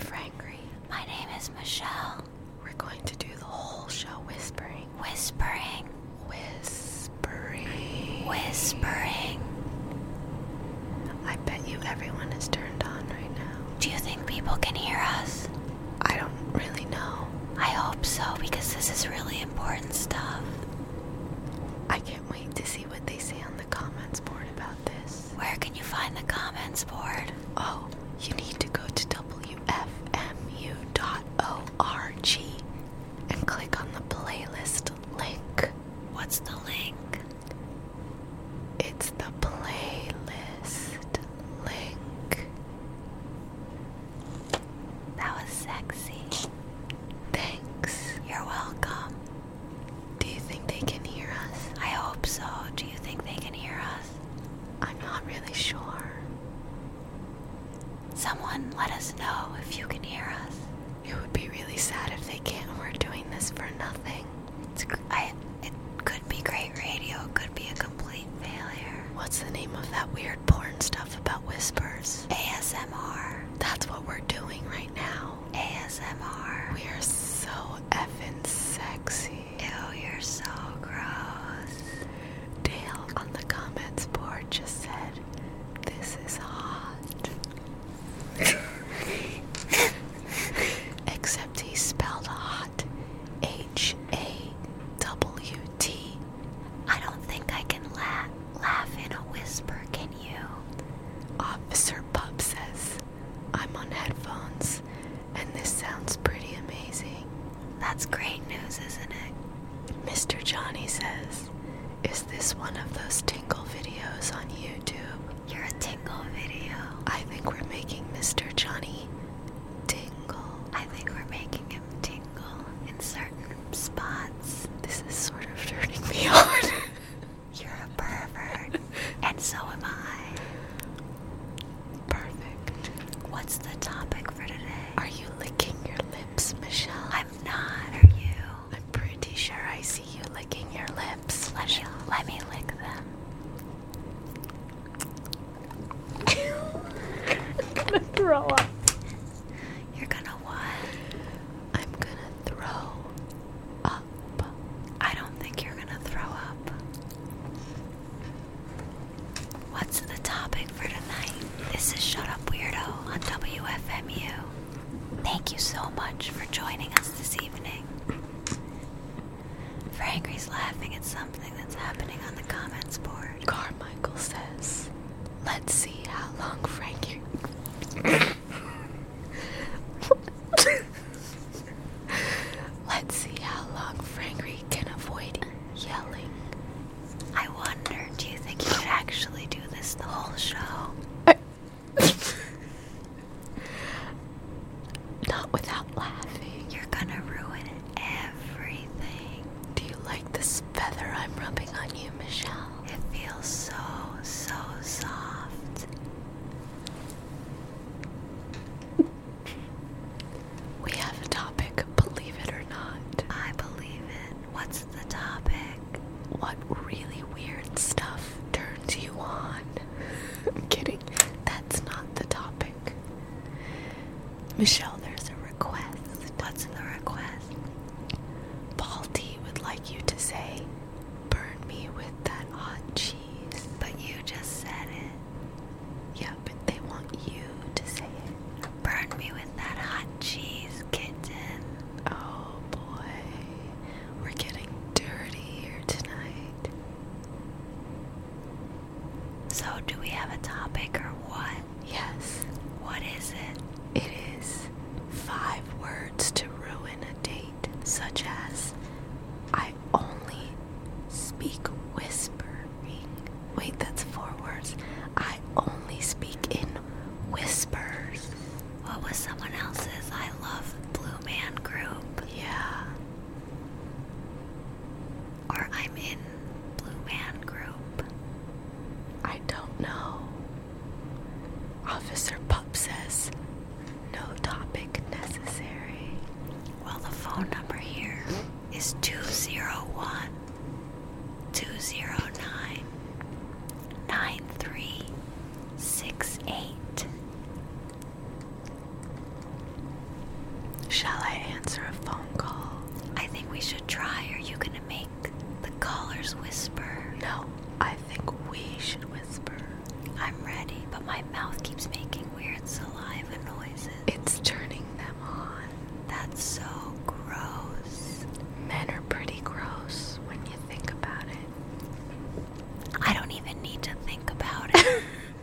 Frangry. My name is Michelle. We're going to do the whole show whispering. Whispering. Whispering. Whispering. I bet you everyone is turned on right now. Do you think people can hear us? I don't really know. I hope so, because this is really important stuff. I can't wait to see what they say on the comments board about this. Where can you find the comments board? Oh, you need to go to wfmu.org and click on the playlist link. What's the link? It's the playlist link. That was sexy. Thanks. You're welcome. Do you think they can hear us? I hope so. Do you think they can hear us? I'm not really sure. Someone let us know if you can hear us. It would be really sad if they can't. We're doing this for nothing. It could be great radio. It could be a complete failure. What's the name of that weird porn stuff about whispers? ASMR. That's what we're doing right now. ASMR. We are so effing sexy. Ew, you're so gross. Dale on the comments board just said, "This is hot." Except he spelled hot HAWT. I don't think I can laugh in a whisper, can you? Officer Pup says, "I'm on headphones, and this sounds pretty amazing." That's great news, isn't it? Mr. Johnny says, "Is this one of those tingle videos on YouTube?" You're a tingle video. I think we're making Mr. Johnny tingle. I think we're making him tingle in certain spots. This is sort of turning me on. You're a pervert. And so am I. Perfect. What's the topic for today? Are you licking your lips, Michelle? I'm not, are you? I'm pretty sure I see you licking your lips. Let me lick them. I'm gonna throw up. You're gonna what? I'm gonna throw up. I don't think you're gonna throw up. What's the topic for tonight? This is Shut Up Weirdo on WFMU. Thank you so much for joining us this evening. Frangry's laughing at something that's happening on the comments board. Carmichael says, "Let's see how long Frankie..." Let's see how long Frangry can avoid yelling. I wonder, do you think you could actually do this the whole show? Not without laughing. You're gonna ruin everything. Do you like this feather I'm rubbing on you, Michelle? It feels so soft. We have a topic, believe it or not. I believe it. What's the topic? What really weird stuff turns you on? I'm kidding. That's not the topic. Michelle, there's a request. What's the request? Balti would like you to say, "Burn me with that hot cheese." But you just said it. Yeah, but they want you to say it. Burn me with that hot cheese, kitten. Oh boy, we're getting dirty here tonight. So do we have a topic or what? Yes, What is it? it is 5 words to ruin a date, such as, "I only speak whispering." Wait, that's 4 words. "I only speak in whispers." What was someone else's I Love Blue Man group? Yeah. Or I'm in Blue Man group? I don't know. Officer Pup says, "No topic necessary." Well, the phone number here is 201 209 9368. shall I answer a phone call? I think we should try. Are you gonna make the callers whisper? No, I think we should whisper. I'm ready, but my mouth keeps making weird saliva noises. It's turning them on. That's so gross. Men are pretty gross when you think about it. I don't even need to think about it.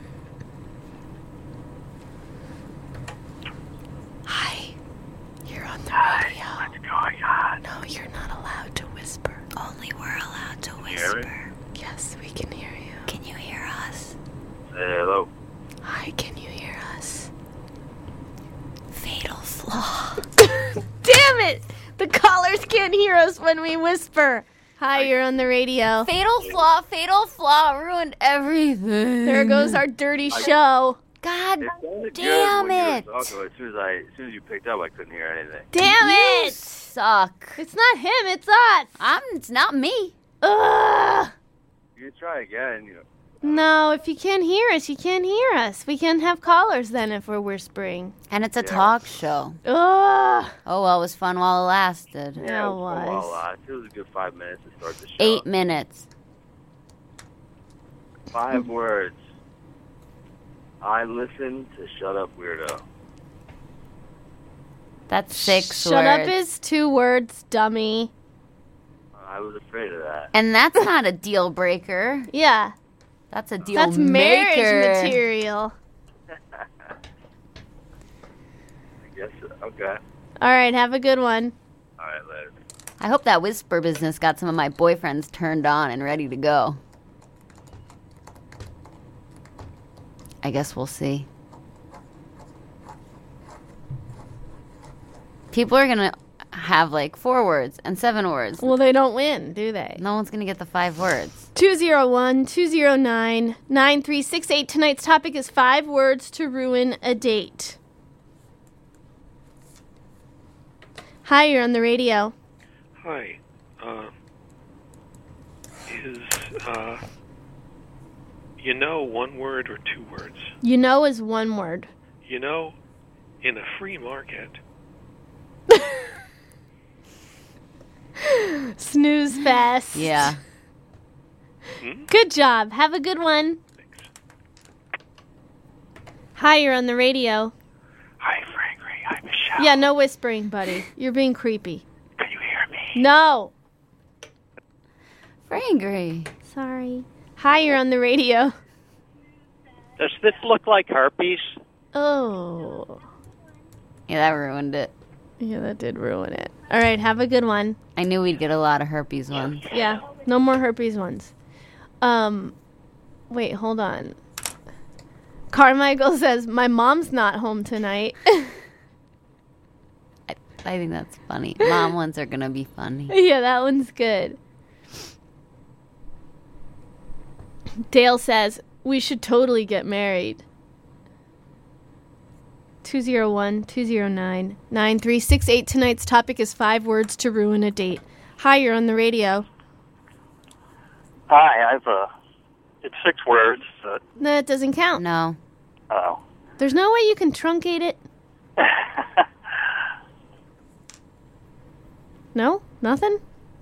Hi, you're on the radio. What's going on? No, you're not allowed to whisper. Only we're allowed to you hear me? whisper. Yes, we can hear you. Can you hear us? Say hello. Hi, can you hear us? Fatal flaw. Damn it! The callers can't hear us when we whisper. Hi, you're on the radio. Fatal flaw ruined everything. There goes our dirty show. God It sounded damn good when it. you were talking, but as soon as you picked up, I couldn't hear anything. Damn You it! suck. It's not him, it's us. It's not me. Ugh. You can try again. No, if you can't hear us, you can't hear us. We can't have callers then if we're whispering. And it's a Yeah. talk show. Ugh. Oh, well, it was fun while it lasted. Yeah, it it was. was. It was a good 5 minutes to start the show. 8 minutes. 5 words. I listen to Shut Up Weirdo. That's 6 Shut words. up is 2 words, dummy. I was afraid of that. And that's not a deal breaker. Yeah, That's a deal that's maker. marriage material. I guess. Okay. All right, have a good one. All right, later. I hope that whisper business got some of my boyfriends turned on and ready to go. I guess we'll see. People are going to have like 4 words and 7 words. Well, they don't win, do they? No one's going to get the 5 words. 201-209-9368. Tonight's topic is 5 words to ruin a date. Hi, you're on the radio. Hi. Is, you know, 1 word or 2 words? You know is 1 word. You know, in a free market, Snooze fest. Yeah. Good job. Have a good one. thanks. Hi, you're on the radio. Hi, Frankie. Hi, Michelle. Yeah, no whispering, buddy. You're being creepy. Can you hear me? No. Frangry. Sorry. Hi, you're on the radio. Does this look like herpes? Oh. Yeah, that ruined it. Yeah, that did ruin it. All right, have a good one. I knew we'd get a lot of herpes ones. Yeah, no more herpes ones. Wait, hold on. Carmichael says, my mom's not home tonight. I think that's funny. Mom ones are going to be funny. Yeah, that one's good. Dale says, we should totally get married. 201-209-9368. Tonight's topic is 5 words to ruin a date. Hi, you're on the radio. Hi, it's 6 words. That doesn't count. No. Oh. There's no way you can truncate it. No? Nothing?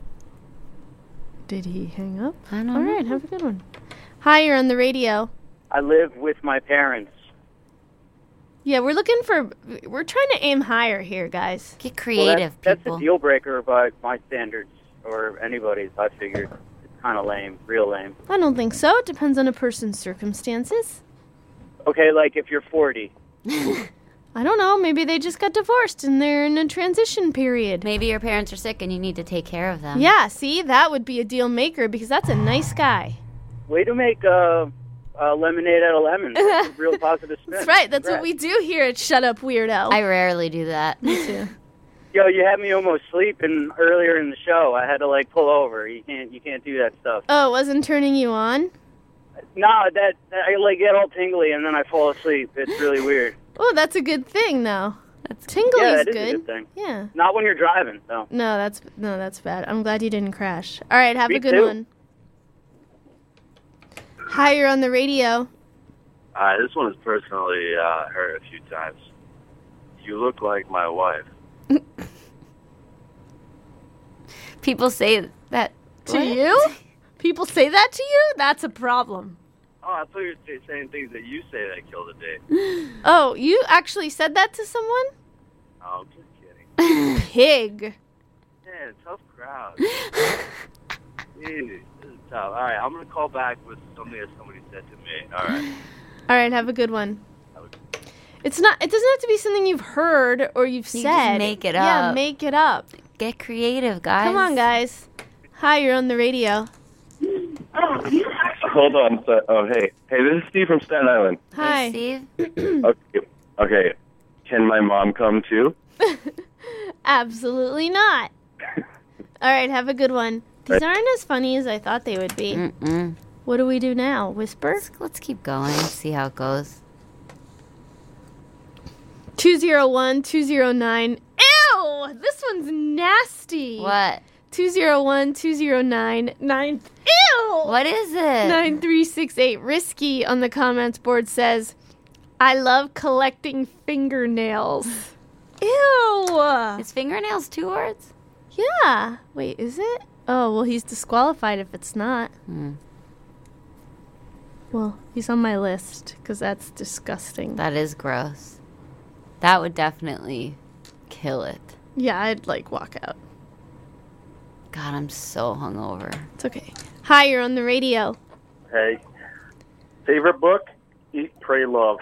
Did he hang up? I don't All know. right, have a good one. Hi, you're on the radio. I live with my parents. Yeah, we're trying to aim higher here, guys. Get creative, that's people. a deal breaker by my standards, or anybody's, I figured. It's kind of lame, real lame. I don't think so. It depends on a person's circumstances. Okay, like if you're 40. I don't know. Maybe they just got divorced and they're in a transition period. Maybe your parents are sick and you need to take care of them. Yeah, see? That would be a deal maker because that's a nice guy. Way to make lemonade out of lemons. That's a real positive spin. That's right. That's what Congrats. we do here at Shut Up Weirdo. I rarely do that. Me too. Yo, you had me almost sleeping earlier in the show. I had to pull over. You can't do that stuff. Oh, it wasn't turning you on? No, that I get all tingly and then I fall asleep. It's really weird. Oh, that's a good thing, though. Tingly Yeah, is that is good. a good thing. Yeah. Not when you're driving, though. No, that's bad. I'm glad you didn't crash. All right, have Me a good too. one. Hi, you're on the radio. This one is personally heard a few times. You look like my wife. People say that To you? People say that to you? That's a problem. Oh, I thought you were saying things that you say that kill the date. Oh, you actually said that to someone? Oh, I'm just kidding. Pig. Man, tough crowd. Jeez, this is tough. All right, I'm going to call back with something that somebody said to me. All right. All right, have a good one. It doesn't have to be something you've heard or you've said. just make it Yeah, up. make it up. Get creative, guys. Come on, guys. Hi, you're on the radio. Hold on. Oh, hey. Hey, this is Steve from Staten Island. Hi. Steve. Okay. Can my mom come too? Absolutely not. All right, have a good one. These aren't as funny as I thought they would be. Mm-mm. What do we do now? Whisper? Let's keep going. See how it goes. 201-209. Ew! This one's nasty. What? 201-209-9. Ew! What is it? 9368. Risky on the comments board says, I love collecting fingernails. Ew! Is fingernails 2 words? Yeah. Wait, is it? Oh, well, he's disqualified if it's not. Well, he's on my list because that's disgusting. That is gross. That would definitely kill it. Yeah, I'd walk out. God, I'm so hungover. It's okay. Hi, you're on the radio. Hey. Favorite book? Eat, Pray, Love.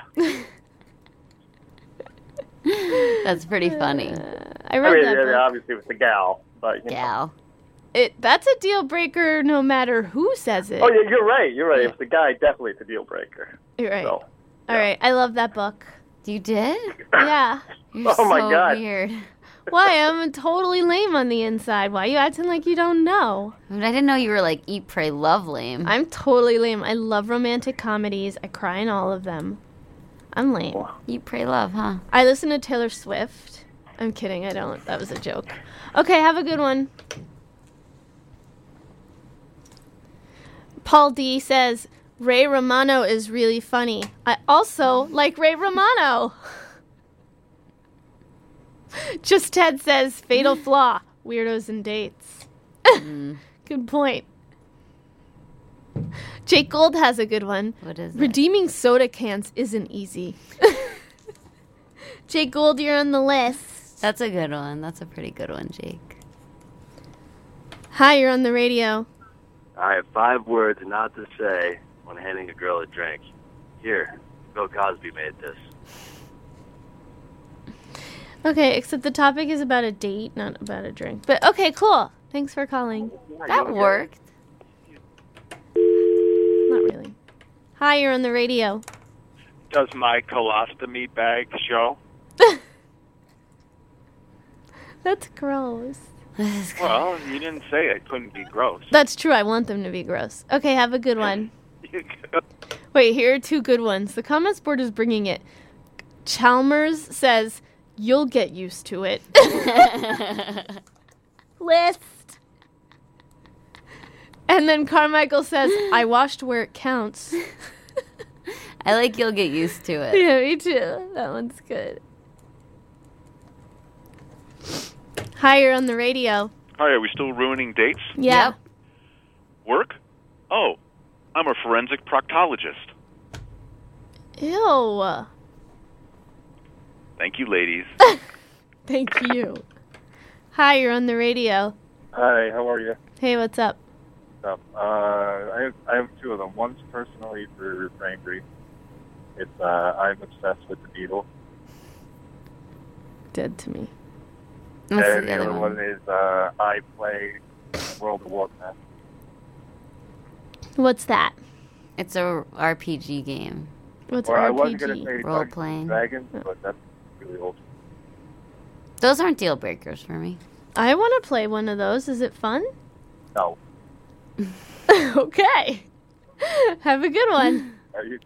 That's pretty funny. I read that book. obviously with the gal, but Gal. That's a deal breaker no matter who says it. Oh yeah, you're right. If the guy, definitely it's a deal breaker. You're right. So, All right, I love that book. You did? Yeah. You're Oh, my so God. weird. Why? I'm totally lame on the inside. Why are you acting like you don't know? I didn't know you were like eat, pray, love lame. I'm totally lame. I love romantic comedies. I cry in all of them. I'm lame. Eat, pray, love, huh? I listen to Taylor Swift. I'm kidding. I don't. That was a joke. Okay, have a good one. Paul D says, Ray Romano is really funny. I also like Ray Romano. Just Ted says, fatal flaw, weirdos and dates. Good point. Jake Gold has a good one. What is it? Redeeming soda cans isn't easy. Jake Gold, you're on the list. That's a good one. That's a pretty good one, Jake. Hi, you're on the radio. All right, 5 words not to say when handing a girl a drink. Here, Bill Cosby made this. Okay, except the topic is about a date, not about a drink. But okay, cool. Thanks for calling. That worked. Not really. Hi, you're on the radio. Does my colostomy bag show? That's gross. Well, you didn't say it couldn't be gross. That's true. I want them to be gross. Okay, have a good one. Wait, here are 2 good ones. The comments board is bringing it. Chalmers says, you'll get used to it. List. And then Carmichael says, I washed where it counts. I like you'll get used to it. Yeah, me too. That one's good. Hi, you're on the radio. Hi, are we still ruining dates? Yeah. Yep. Work? Oh, I'm a forensic proctologist. Ew. Thank you, ladies. Thank you. Hi, you're on the radio. Hi, how are you? Hey, what's up? I have 2 of them. One's personally for Frankry. It's I'm obsessed with the Beatles. Dead to me. What's And the other one? is I play World of Warcraft. What's that? It's a RPG game. What's Or I wasn't going to RPG? say Role Dungeons playing. and Dragons, but that's really old. Those aren't deal breakers for me. I want to play one of those. Is it fun? No. Okay. Have a good one. Are you?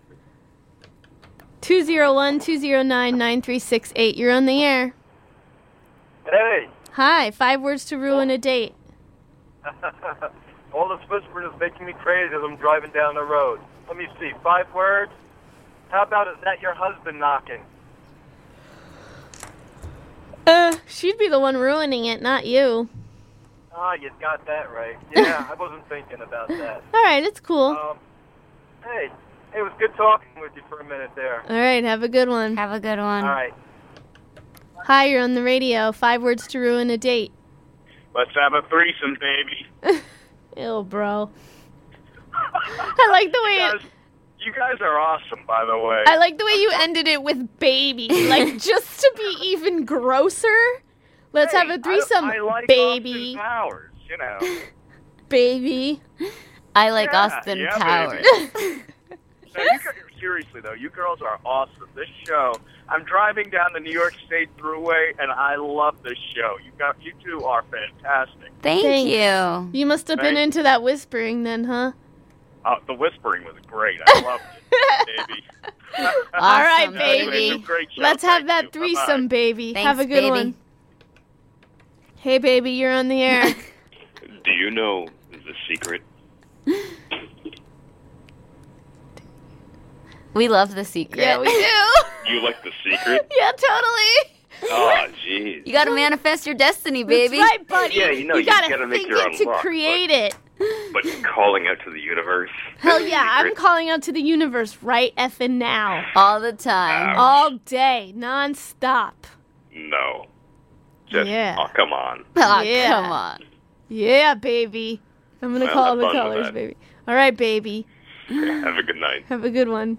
201-209-9368. You're on the air. Hey! Hi. 5 words to ruin a date. All this whispering is making me crazy as I'm driving down the road. Let me see, 5 words? How about is that your husband knocking? She'd be the one ruining it, not you. Ah, you got that right. Yeah, I wasn't thinking about that. All right, it's cool. Hey, it was good talking with you for a minute there. All right, have a good one. Have a good one. All right. Hi, you're on the radio. 5 words to ruin a date. Let's have a threesome, baby. Ew, bro. I like the way You guys are awesome, by the way. I like the way you ended it with baby. Like, just to be even grosser. Let's have a threesome, I like baby. Austin Powers, you know. Baby. I like Austin Powers. No, seriously, though, you girls are awesome. This show, I'm driving down the New York State Thruway, and I love this show. You two are fantastic. Thank you. You must have been into that whispering then, huh? The whispering was great. I loved it, baby. All right, Awesome, baby. Great show. Let's have Thank that you. threesome, Bye-bye. baby. Thanks, Have a good baby. one. Hey, baby, you're on the air. Do you know the secret? We love The Secret. Yeah, we do. You like the secret? Yeah, totally. Oh, jeez. You gotta manifest your destiny, baby. That's right, buddy. Yeah, you know, you gotta gotta make think your it own to luck, create it. But calling out to the universe. Hell that's the yeah, I'm secret. calling out to the universe right effing now. All the time. All day, non-stop. No. Just, Yeah. oh, come on. Oh, Yeah. come on. Yeah, baby. I'm gonna Well, call have the fun with colors, that. baby. All right, baby. Have a good night. Have a good one.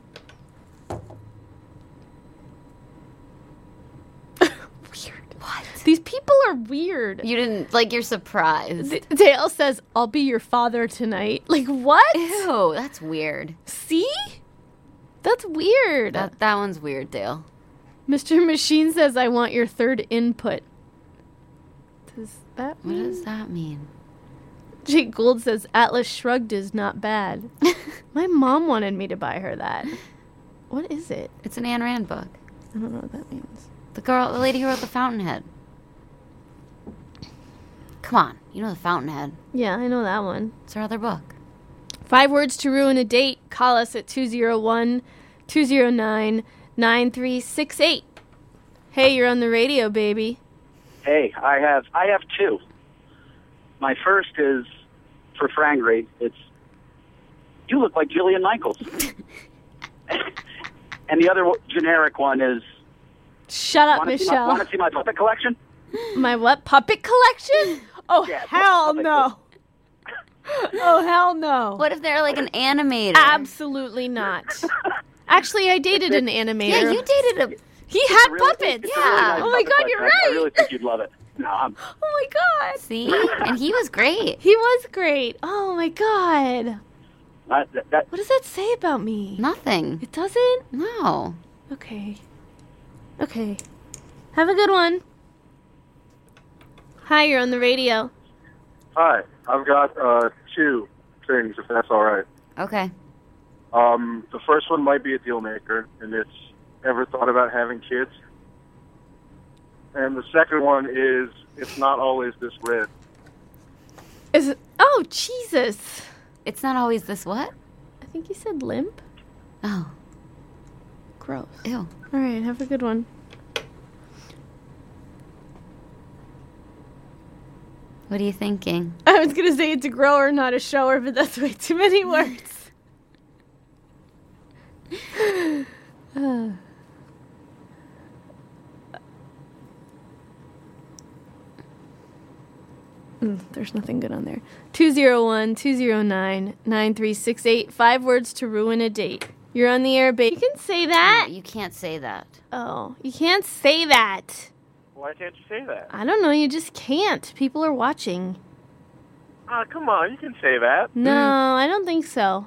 Weird. What? These people are weird. You didn't, like, you're surprised. Dale says, I'll be your father tonight. Like, what? Ew, that's weird. See? That's weird. That one's weird, Dale. Mr. Machine says, I want your third input. Does that What mean? does that mean? Jake Gould says, Atlas Shrugged is not bad. My mom wanted me to buy her that. What is it? It's an Ayn Rand book. I don't know what that means. The lady who wrote The Fountainhead. Come on, you know The Fountainhead. Yeah, I know that one. It's her other book. 5 words to ruin a date. Call us at 201-209-9368. Hey, you're on the radio, baby. Hey, I have two. My first is for Frangry. It's, you look like Jillian Michaels. And the other generic one is, Shut up, Michelle. Want to see my puppet collection? My what? Puppet collection? Oh, Yeah, hell puppet no. Oh, hell no. What if they're like an animator? Absolutely not. Actually, I dated an animator. Yeah, you dated a... He had Really- puppets. it's a really nice Oh my puppet God, you're collection. I right. really think you'd love it. No, Oh my God. See? And he was great. He was great. Oh my God. that, What does that say about me? Nothing. It doesn't? No. Okay. Okay. Have a good one. Hi, you're on the radio. Hi, I've got two things, if that's all right. Okay. The first one might be a deal maker, and it's ever thought about having kids. And the second one is it's not always this red. Is it? Oh, Jesus. It's not always this what? I think you said limp. Oh. Gross. Ew. All right, have a good one. What are you thinking? I was going to say it's a grower, not a shower, but that's way too many words. There's nothing good on there. 201-209-9368. 5 words to ruin a date. You're on the air, babe. You can say that. No, you can't say that. Oh, you can't say that. Why can't you say that? I don't know. You just can't. People are watching. Come on, you can say that. No, I don't think so.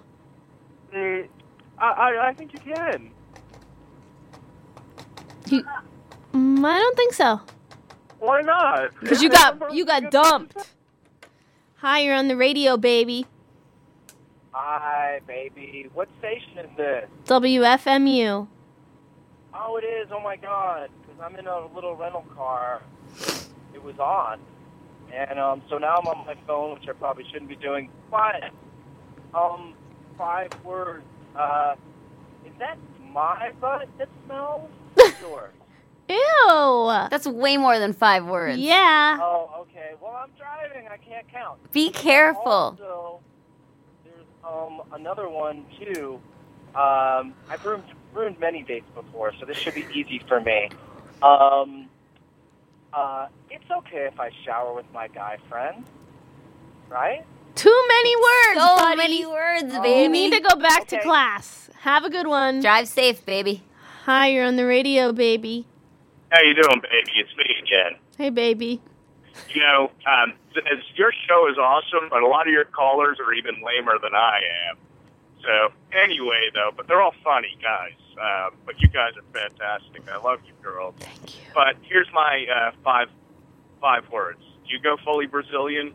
I think you can. I don't think so. Why not? Because you got dumped. Hi, you're on the radio, baby. Hi, baby. What station is this? WFMU. Oh, it is. Oh, my God. Because I'm in a little rental car. It was on. And so now I'm on my phone, which I probably shouldn't be doing. But, 5 words. Is that my butt that smells? Yours. Ew. That's way more than 5 words. Yeah. Oh, okay. Well, I'm driving. I can't count. Be careful. Also, there's another one too. I've ruined many dates before, so this should be easy for me. It's okay if I shower with my guy friend, right? Too many words, So buddy. many words, baby. You need to go back to Okay. class. Have a good one. Drive safe, baby. Hi, you're on the radio, baby. How you doing, baby? It's me again. Hey, baby. You know, your show is awesome, but a lot of your callers are even lamer than I am. So, anyway, though, but they're all funny guys. But you guys are fantastic. I love you, girls. Thank you. But here's my five words. Do you go fully Brazilian?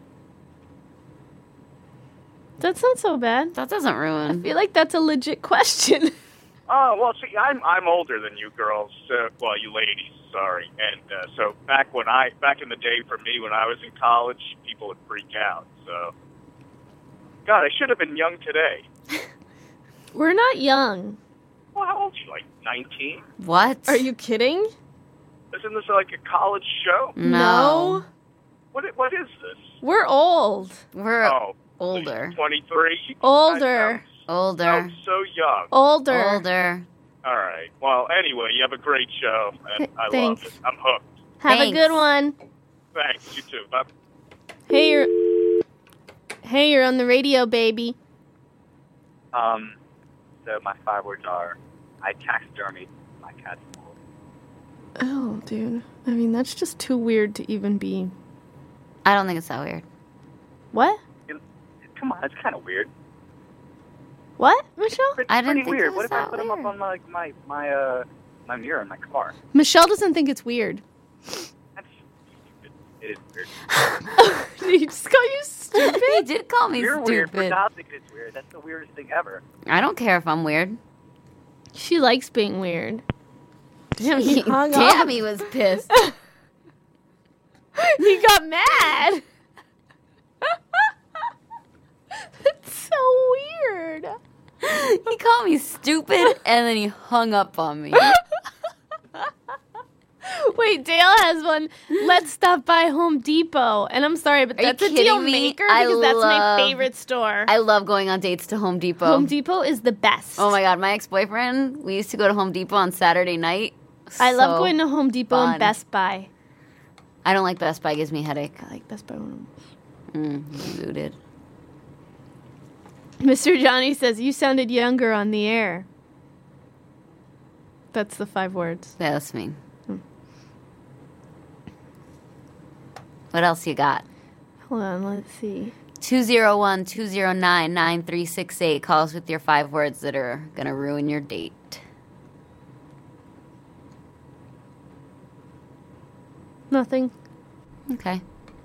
That's not so bad. That doesn't I ruin. feel like that's a legit question. Oh, well, see, I'm older than you girls. Well, you ladies, sorry. And so back in the day for me when I was in college, people would freak out. So, God, I should have been young today. We're not young. Well, how old are you? Like 19? What? Are you kidding? Isn't this like a college show? No. What is this? We're old. We're Oh, older. 23? Older. Older. So young. Older. Older. All right. Well, anyway, you have a great show, and I Thanks. love it. I'm hooked. Have Thanks. a good one. Thanks. You too. Bye. Hey, you're on the radio, baby. So my 5 words are, I taxidermied my cat's balls. Oh, dude. I mean, that's just too weird to even be. I don't think it's that weird. What? Come on, it's kind of weird. What, Michelle? It's I didn't pretty think weird. it What was if I that put them up weird. on my mirror in my car? Michelle doesn't think it's weird. That's stupid. It is weird. He just call you stupid? He did call me You're weird for stupid. not thinking it's weird. That's the weirdest thing ever. I don't care if I'm weird. She likes being weird. Damn, he hung Damn, up. he was pissed. He got mad. That's so weird. He called me stupid and then he hung up on me. Wait, Dale has one. Let's stop by Home Depot. And I'm sorry, but Are you that's a kidding deal me? maker I because that's my love- favorite store. I love going on dates to Home Depot. Home Depot is the best. Oh my god, my ex-boyfriend, we used to go to Home Depot on Saturday night. I love So going to Home Depot fun. and Best Buy. I don't like Best Buy, gives me a headache. I like Best Buy. Booted. Mr. Johnny says, you sounded younger on the air. That's the 5 words. Yeah, that's me. What else you got? Hold on, let's see. 201-209-9368. Call us with your 5 words that are going to ruin your date. Nothing. Okay.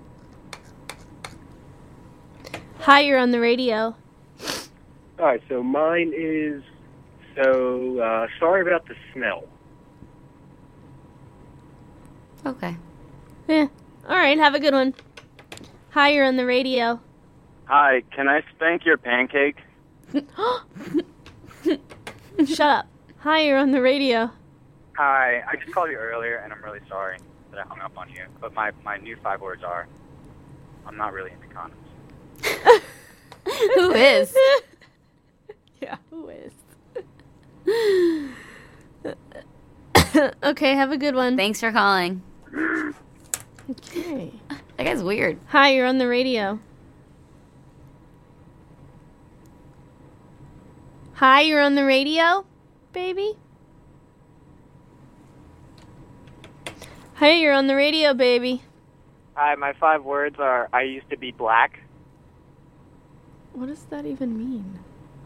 Hi, you're on the radio. All right, so mine is, sorry about the smell. Okay. Yeah. All right, have a good one. Hi, you're on the radio. Hi, can I spank your pancake? Shut up. Hi, you're on the radio. Hi, I just called you earlier, and I'm really sorry that I hung up on you. But my new 5 words are, I'm not really into condoms. Who is? Yeah, who is? Okay, have a good one. Thanks for calling. Okay. That guy's weird. Hi, you're on the radio. Hi, you're on the radio, baby. Hi, you're on the radio, baby. Hi, my 5 words are, I used to be black. What does that even mean?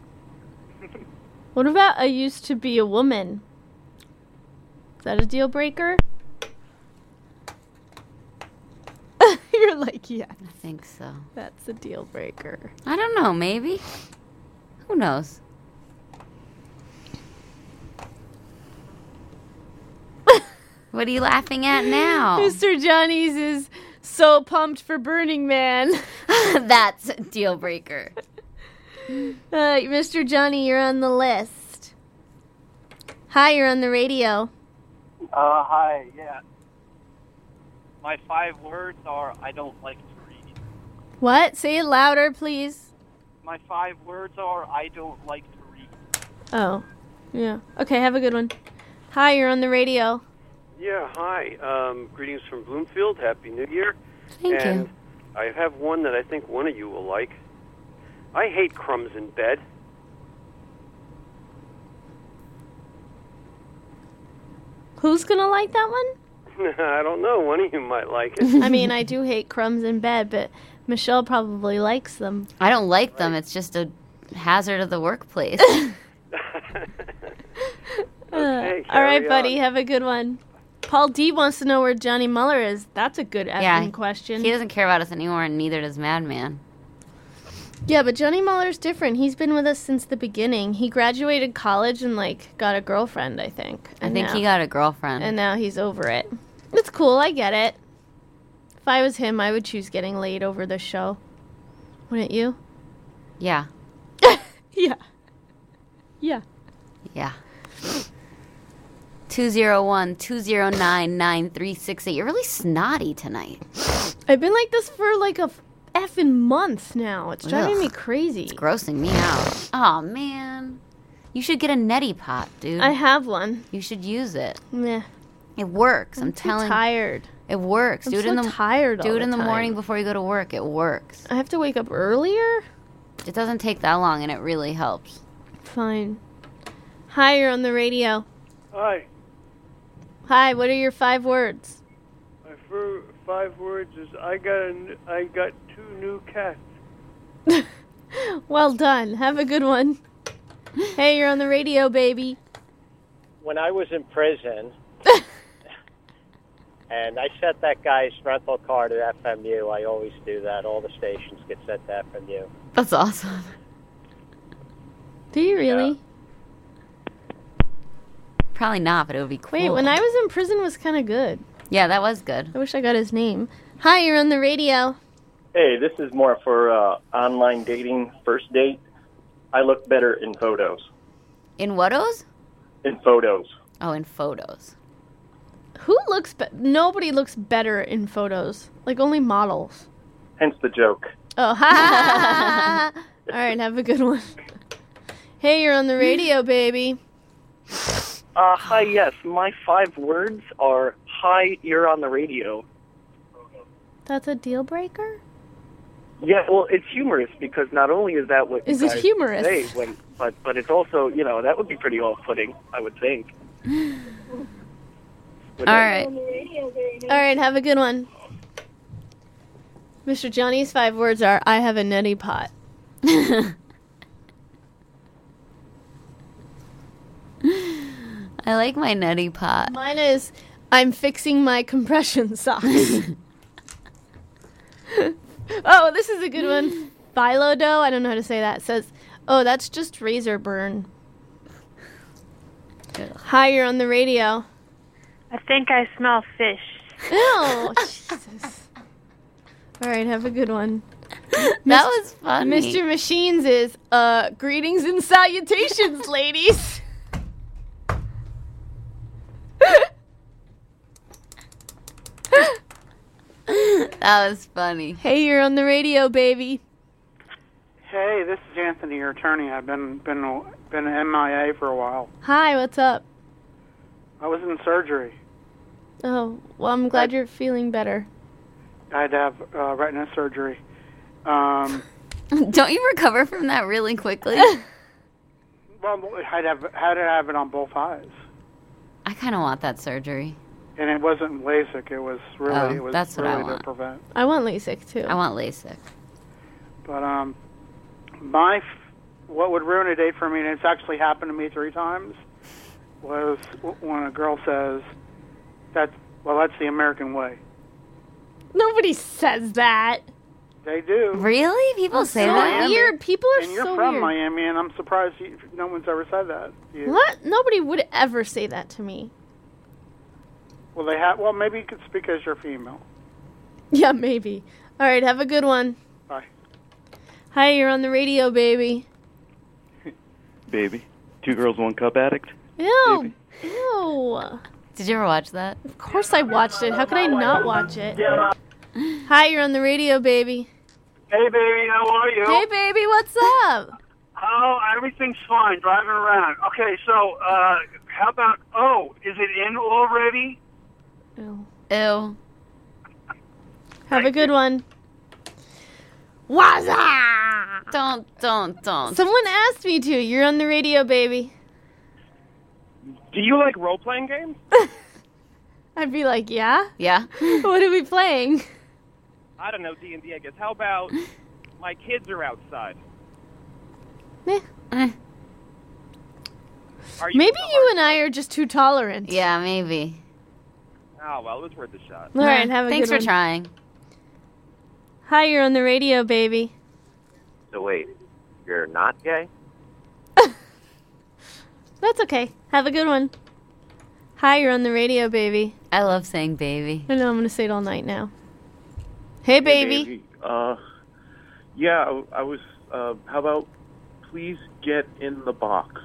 What about I used to be a woman? Is that a deal breaker? You're like, yeah. I think so. That's a deal breaker. I don't know, maybe. Who knows? What are you laughing at now? Mr. Johnny's is so pumped for Burning Man. That's a deal breaker. Mr. Johnny, you're on the list. Hi, you're on the radio. Hi, yeah. My 5 words are I don't like to read. What? Say it louder, please. My 5 words are I don't like to read. Oh, yeah. Okay, have a good one. Hi, you're on the radio. Yeah, hi. Greetings from Bloomfield. Happy New Year. Thank and you. I have one that I think one of you will like. I hate crumbs in bed. Who's gonna like that one? I don't know. One of you might like it. I mean, I do hate crumbs in bed, but Michelle probably likes them. I don't like them. It's just a hazard of the workplace. All right, buddy. Have a good one. Paul D wants to know where Johnny Muller is. That's a good effing question. He doesn't care about us anymore, and neither does Madman. Yeah, but Johnny Muller's different. He's been with us since the beginning. He graduated college and, got a girlfriend, I think. I think he got a girlfriend. And now he's over it. It's cool. I get it. If I was him, I would choose getting laid over the show. Wouldn't you? Yeah. Yeah. Yeah. Yeah. 201-209-9368. You're really snotty tonight. I've been like this for a effing month now. It's driving me crazy. It's grossing me out. Oh, man. You should get a neti pot, dude. I have one. You should use it. Meh. It works. I'm too telling you. tired. It works. I'm so tired all Do it in the the time. morning before you go to work. It works. I have to wake up earlier? It doesn't take that long, and it really helps. Fine. Hi, you're on the radio. Hi. Hi, what are your 5 words? My 5 words is I got 2 new cats. Well done. Have a good one. Hey, you're on the radio, baby. When I was in prison, and I set that guy's rental car to FMU. I always do that. All the stations get set to FMU. That's awesome. Do you really? Probably not, but it would be cool. Wait, when I was in prison was kind of good. Yeah, that was good. I wish I got his name. Hi, you're on the radio. Hey, this is more for online dating, first date. I look better in photos. In whatos? In photos. Oh, in photos. Who looks nobody looks better in photos. Only models. Hence the joke. Oh, ha! All right, have a good one. Hey, you're on the radio, baby. Hi, yes. My 5 words are, hi, you're on the radio. That's a deal breaker? Yeah, well, it's humorous because not only is that what Is you it guys humorous? say, but it's also, that would be pretty off-putting, I would think. All right. All right, have a good one. Mr. Johnny's 5 words are, I have a neti pot. I like my neti pot. Mine is, I'm fixing my compression socks. Oh, this is a good one. Philo dough, I don't know how to say that. It says, oh, that's just razor burn. Hi, you're on the radio. I think I smell fish. Ew, Jesus. All right, have a good one. That was funny. Mr. Machines is, greetings and salutations, ladies. That was funny. Hey, you're on the radio, baby. Hey, this is Anthony, your attorney. I've been MIA for a while. Hi, what's up? I was in surgery. Oh, well, I'm glad you're feeling better. I had to have retina surgery. Don't you recover from that really quickly? Well, I had to have it on both eyes. I kind of want that surgery. And it wasn't LASIK. It was really, that's what I really want. to prevent. I want LASIK, too. I want LASIK. But what would ruin a date for me, and it's actually happened to me 3 times, was when a girl says, that's the American way. Nobody says that. They do. Really? People say that? Weird. People are and you're so from weird. Miami, and I'm surprised no one's ever said that to you. What? Nobody would ever say that to me. Well, they have. Well, maybe it's because you're female. Yeah, maybe. All right, have a good one. Bye. Hi, you're on the radio, baby. Baby. 2 girls, 1 cup addict. Ew. Ew. Did you ever watch that? Of course I watched it. How could I not watch it? Hi, you're on the radio, baby. Hey, baby, how are you? Hey, baby, what's up? Oh, everything's fine, driving around. Okay, so, how about, is it in already? Ew. Have a good one. Waza! Don't. Someone asked me to. You're on the radio, baby. Do you like role-playing games? I'd be like, yeah? Yeah. What are we playing? I don't know, D&D, I guess. How about my kids are outside? Maybe you and I are just too tolerant. Yeah, maybe. Oh, well, it was worth a shot. All right, have a Thanks good one. for trying. Hi, you're on the radio, baby. So wait, you're not gay? That's okay. Have a good one. Hi, you're on the radio, baby. I love saying baby. I know, I'm going to say it all night now. Hey, baby. Yeah, I was, how about please get in the box?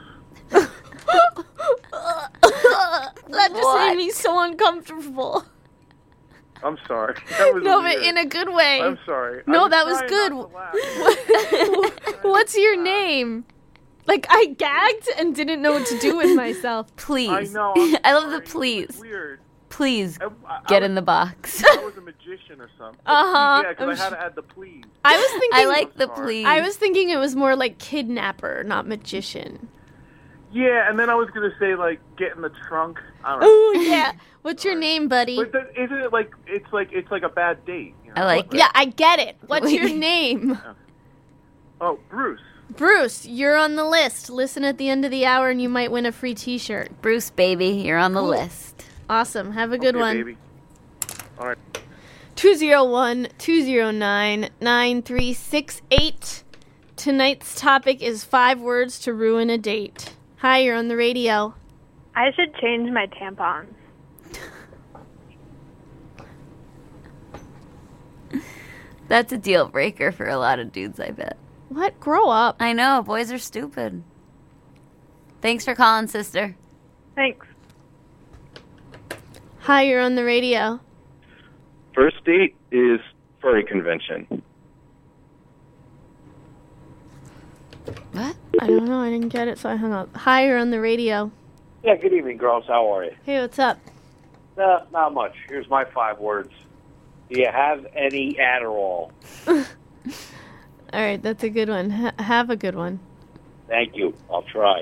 That just made me so uncomfortable. I'm sorry. That was No, weird. but in a good way. I'm sorry. No, that was good. What's your name? Like, I gagged and didn't know what to do with myself. Please. I know. I love the please. Weird. Please get in the box. I was a magician or something. Uh-huh. Yeah, because I had to add the please. I was thinking. I like the please. I was thinking it was more like kidnapper, not magician. Yeah, and then I was going to say, like, get in the trunk. I don't know. Oh, yeah. What's your name, buddy? But isn't it like, it's like a bad date? You know? I like Yeah, I get it. What's your name? Oh, Bruce. Bruce, you're on the list. Listen at the end of the hour and you might win a free t-shirt. Bruce, baby, you're on the Cool. list. Awesome. Have a good Okay, one. baby. All right. 201-209-9368. Tonight's topic is 5 words to ruin a date. Hi, you're on the radio. I should change my tampons. That's a deal breaker for a lot of dudes, I bet. What? Grow up. I know, boys are stupid. Thanks for calling, sister. Thanks. Hi, you're on the radio. First date is furry convention. What? I don't know. I didn't get it, so I hung up. Hi, you're on the radio. Yeah, good evening, girls. How are you? Hey, what's up? Not much. Here's my 5 words. Do you have any Adderall? All right, that's a good one. Have a good one. Thank you. I'll try.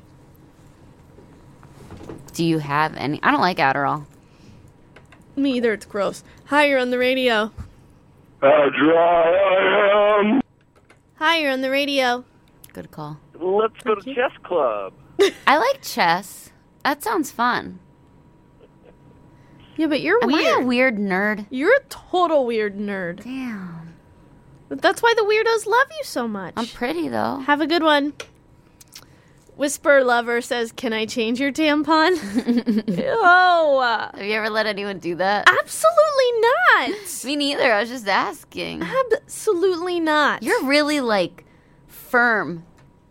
Do you have any? I don't like Adderall. Me either. It's gross. Hi, you're on the radio. How dry I am. Hi, you're on the radio. Good call. Let's go to chess club. I like chess. That sounds fun. Yeah, but you're Am weird. I a weird nerd? You're a total weird nerd. Damn. But that's why the weirdos love you so much. I'm pretty, though. Have a good one. Whisper Lover says, can I change your tampon? Oh. Have you ever let anyone do that? Absolutely not. Me neither. I was just asking. Absolutely not. You're really, like, firm.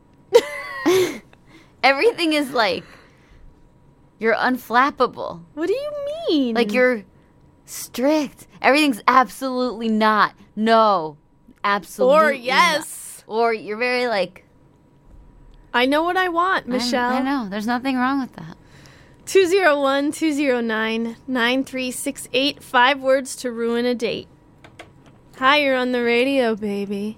Everything is, like, you're unflappable. What do you mean? Like, you're strict. Everything's absolutely not. No. Absolutely Or yes. not. Or you're very, like... I know what I want, Michelle. I know. There's nothing wrong with that. 201-209-9368. 5 words to ruin a date. Hi, you're on the radio, baby.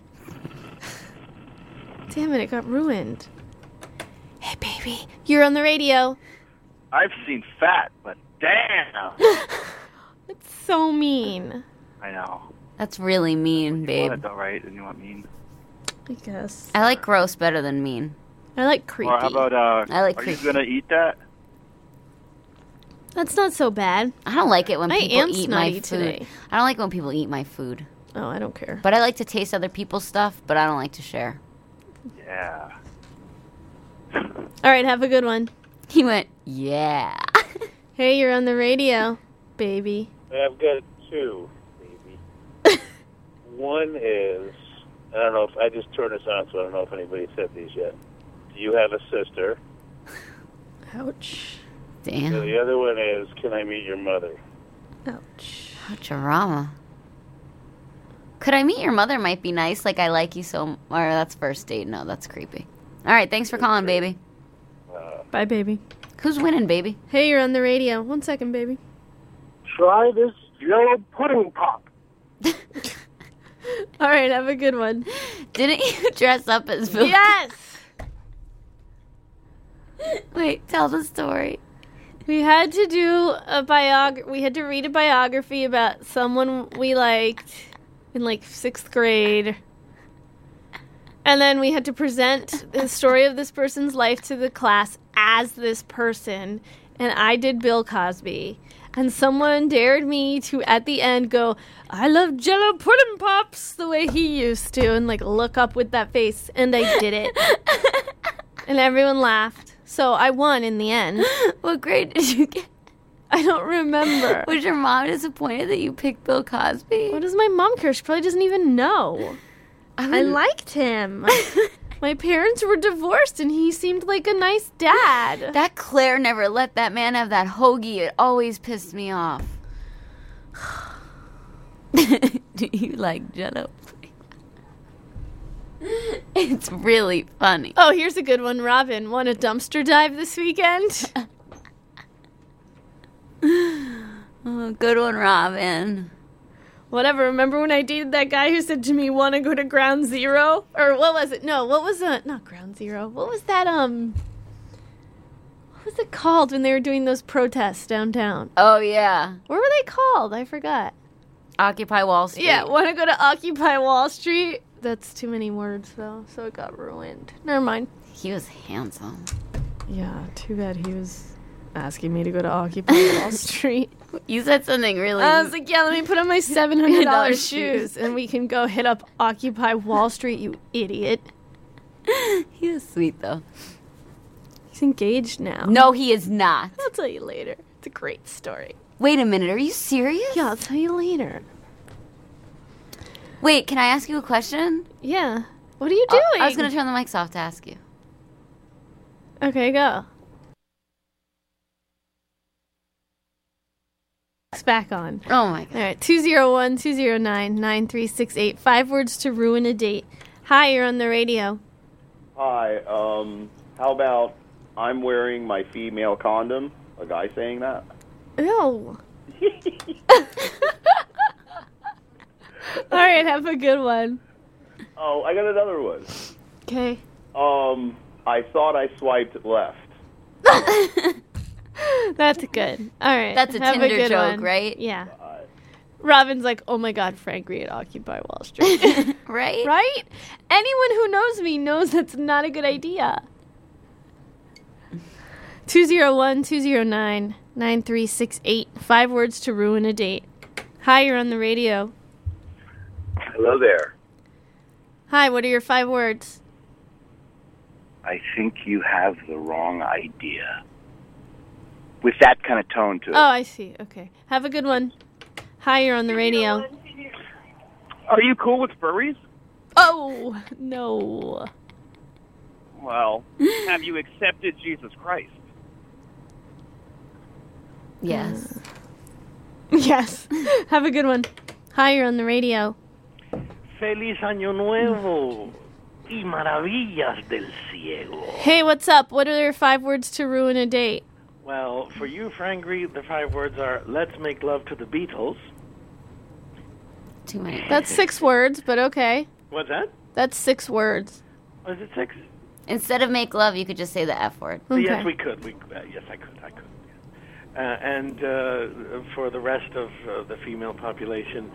Damn it got ruined. Hey, baby, you're on the radio. I've seen fat, but damn. That's so mean. I know. That's really mean, You babe. want it though, right? And you want mean? I guess. I like gross better than mean. I like creepy. Or how about, I like are creepy. you going to eat that? That's not so bad. I don't like it when I people am eat my snotty food. today. I don't like when people eat my food. Oh, I don't care. But I like to taste other people's stuff, but I don't like to share. Yeah. All right, have a good one. He went, yeah. Hey, you're on the radio, baby. I've got 2, maybe. One is, I don't know if I just turned this on, so I don't know if anybody said these yet. Do you have a sister? Ouch. Damn. So the other one is, can I meet your mother? Ouch. Ouch-a-rama. Could I meet your mother might be nice, like I like you so... Or that's first date. No, that's creepy. All right, thanks for calling, baby. Bye, baby. Who's winning, baby? Hey, you're on the radio. 1 second, baby. Try this yellow pudding pop. All right, have a good one. Didn't you dress up as Bill? Yes! Wait, tell the story. We had to do we had to read a biography about someone we liked in like 6th grade. And then we had to present the story of this person's life to the class as this person. And I did Bill Cosby. And someone dared me to, at the end, go, I love Jell-O pudding pops, the way he used to, and like look up with that face. And I did it. And everyone laughed. So I won in the end. What grade did you get? I don't remember. Was your mom disappointed that you picked Bill Cosby? What does my mom care? She probably doesn't even know. I liked him. My parents were divorced, and he seemed like a nice dad. That Claire never let that man have that hoagie. It always pissed me off. Do you like Jell-O? It's really funny. Oh, here's a good one. Robin, want a dumpster dive this weekend? Oh, good one, Robin. Whatever. Remember when I dated that guy who said to me, want to go to Ground Zero? Or what was it? No, what was not Ground Zero. What was that, what was it called when they were doing those protests downtown? Oh, yeah. What were they called? I forgot. Occupy Wall Street. Yeah, want to go to Occupy Wall Street? That's too many words, though, so it got ruined. Never mind. He was handsome. Yeah, too bad he was asking me to go to Occupy Wall Street. You said something really... I was like, yeah, let me put on my $700 shoes, and we can go hit up Occupy Wall Street, you idiot. He was sweet, though. He's engaged now. No, he is not. I'll tell you later. It's a great story. Wait a minute, are you serious? Yeah, I'll tell you later. Wait, can I ask you a question? Yeah. What are you doing? I was going to turn the mics off to ask you. Okay, go. It's back on. Oh, my God. All right, 201-209-9368. 5 words to ruin a date. Hi, you're on the radio. Hi, how about I'm wearing my female condom? A guy saying that? Ew. All right, have a good one. Oh, I got another one. Okay. I thought I swiped left. That's good. All right. That's a have Tinder good joke, one. right? Yeah. Robin's like, oh my God, Frank Reed at Occupy Wall Street. Right? Right? Anyone who knows me knows that's not a good idea. 201-209-9368. 5 words to ruin a date. Hi, you're on the radio. Hello there. Hi, what are your 5 words? I think you have the wrong idea. With that kind of tone to it. Oh, I see. Okay. Have a good one. Hi, you're on the radio. Are you cool with furries? Oh, no. Well, have you accepted Jesus Christ? Yes. Yes. Have a good one. Hi, you're on the radio. Feliz Año Nuevo y maravillas del cielo. Hey, what's up? What are your 5 words to ruin a date? Well, for you, Frank Reed, the 5 words are, let's make love to the Beatles. Too many. That's 6 words, but okay. What's that? That's 6 words. Oh, is it 6? Instead of make love, you could just say the F word. Okay. Yes, we could. Yes, I could. And for the rest of the female population,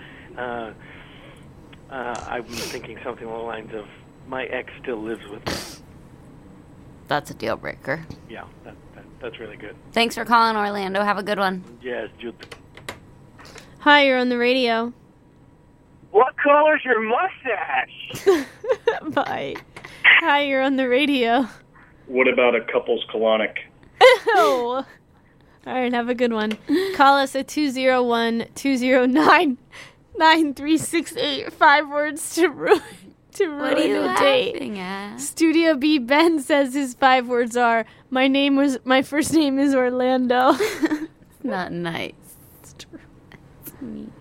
I'm thinking something along the lines of, my ex still lives with me. That's a deal breaker. Yeah, that's really good. Thanks for calling, Orlando. Have a good one. Yes, Jude. Hi, you're on the radio. What color's your mustache? Bye. Hi, you're on the radio. What about a couple's colonic? Ew. All right, have a good one. Call us at 201-209-9368. 5 words to ruin to What are ruin you a date. laughing at? Studio B Ben says his 5 words are, my first name is Orlando. It's not nice. It's true. It's me.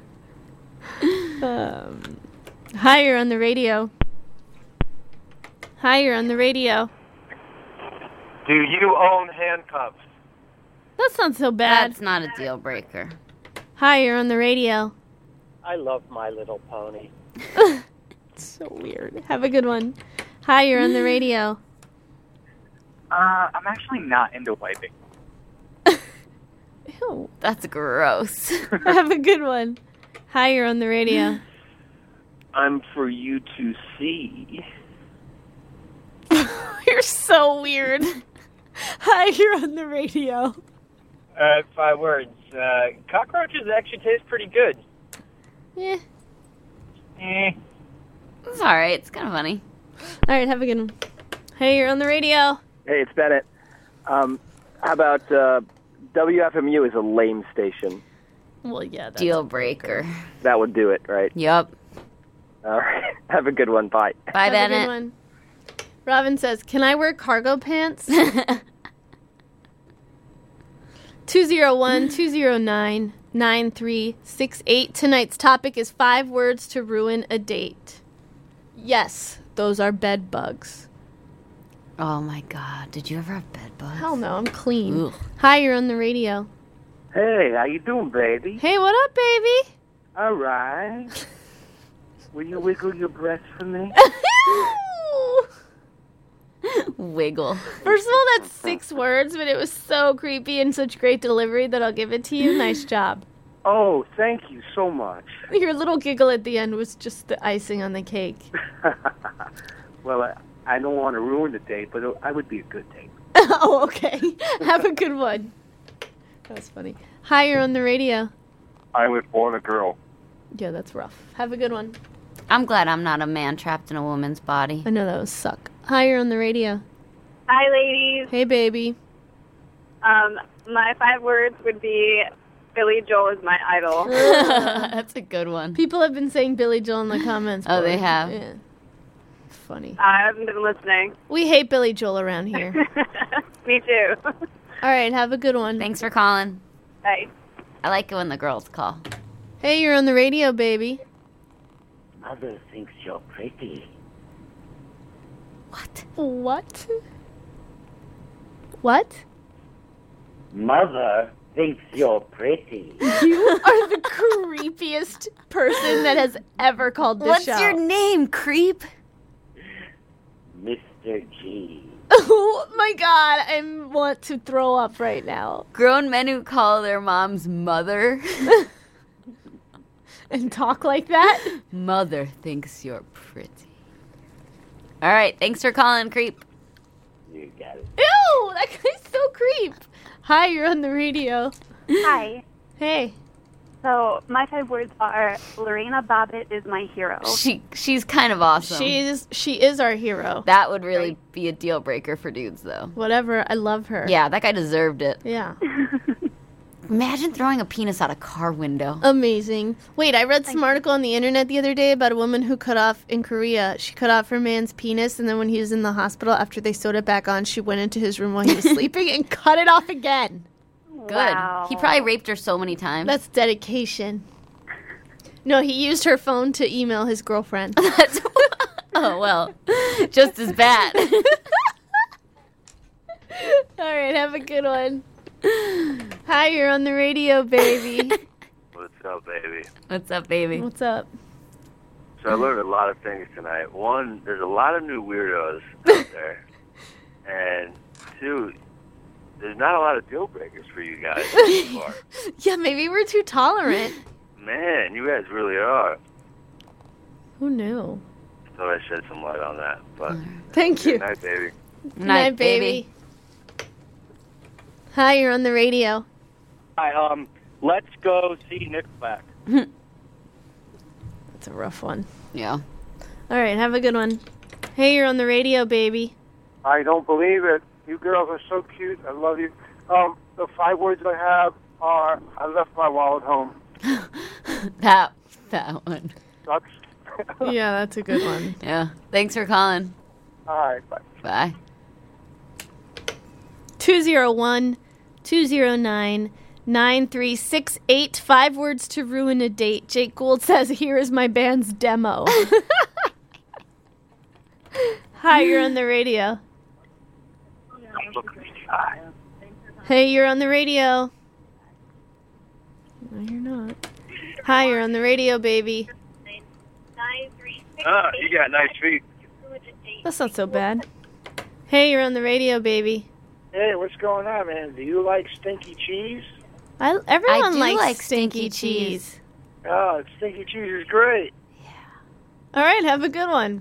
Hi, you're on the radio. Hi, you're on the radio. Do you own handcuffs? That's not so bad. That's not a deal breaker. Hi, you're on the radio. I love My Little Pony. So weird. Have a good one. Hi, you're on the radio. I'm actually not into wiping. Ew. That's gross. Have a good one. Hi, you're on the radio. I'm for you to see. You're so weird. Hi, you're on the radio. 5 words. Cockroaches actually taste pretty good. Yeah. It's alright. It's kind of funny. All right, have a good one. Hey, you're on the radio. Hey, it's Bennett. How about WFMU is a lame station? Well, yeah. That's Deal breaker. That would do it, right? Yup. All right. Have a good one. Bye. Bye, Have a Bennett. good one. Robin says, can I wear cargo pants? 201-209-9368. Tonight's topic is 5 words to ruin a date. Yes, those are bed bugs. Oh my god. Did you ever have bed bugs? Hell no, I'm clean. Ugh. Hi, you're on the radio. Hey, how you doing, baby? Hey, what up, baby? All right. Will you wiggle your breast for me? Wiggle. First of all, that's 6 words, but it was so creepy and such great delivery that I'll give it to you. Nice job. Oh, thank you so much. Your little giggle at the end was just the icing on the cake. Well, I don't want to ruin the date, but I would be a good date. Oh, okay. Have a good one. That was funny. Hi, you're on the radio. I was born a girl. Yeah, that's rough. Have a good one. I'm glad I'm not a man trapped in a woman's body. I know that was suck. Hi, you're on the radio. Hi, ladies. Hey, baby. My 5 words would be Billy Joel is my idol. That's a good one. People have been saying Billy Joel in the comments. Oh, they board. have? Yeah. Funny. I haven't been listening. We hate Billy Joel around here. Me too. All right, have a good one. Thanks for calling. Bye. I like it when the girls call. Hey, you're on the radio, baby. Mother thinks you're pretty. What? What? Mother thinks you're pretty. You are the creepiest person that has ever called this show. What's your name, creep? Mr. G. Oh my god, I want to throw up right now. Grown men who call their moms mother. And talk like that? Mother thinks you're pretty. All right, thanks for calling, creep. You got it. Ew, that guy's so creep. Hi, you're on the radio. Hi. Hey. So my 5 words are Lorena Bobbitt is my hero. She's kind of awesome. She is our hero. That would really be a deal breaker for dudes, though. Whatever, I love her. Yeah, that guy deserved it. Yeah. Imagine throwing a penis out a car window. Amazing. Wait, I read some article on the internet the other day about a woman who cut off, in Korea, she cut off her man's penis, and then when he was in the hospital, after they sewed it back on, she went into his room while he was sleeping and cut it off again. Good. Wow. He probably raped her so many times. That's dedication. No, he used her phone to email his girlfriend. Oh, well, just as bad. All right, have a good one. Hi, you're on the radio, baby. What's up, baby? What's up, baby? What's up? So I learned a lot of things tonight. One, there's a lot of new weirdos out there. And 2, there's not a lot of deal breakers for you guys so far. Yeah, maybe we're too tolerant. Man, you guys really are. Who knew? Thought I shed some light on that. But Thank you. Good night, baby. Good night, baby. Hi, you're on the radio. Hi, let's go see Nickelback. That's a rough one. Yeah. All right, have a good one. Hey, you're on the radio, baby. I don't believe it. You girls are so cute. I love you. The 5 words I have are I left my wallet home. That one. Sucks. Yeah, that's a good one. Yeah. Thanks for calling. All right, bye. Bye. 201-209-9368. 5 words to ruin a date. Jake Gould says, here is my band's demo. Hi, you're on the radio. Hey, you're on the radio. No, you're not. Hi, you're on the radio, baby. You got nice feet. That's not so bad. Hey, you're on the radio, baby. Hey, what's going on, man? Do you like stinky cheese? Everyone do likes like stinky stinky cheese. Oh, stinky cheese is great. All right, have a good one.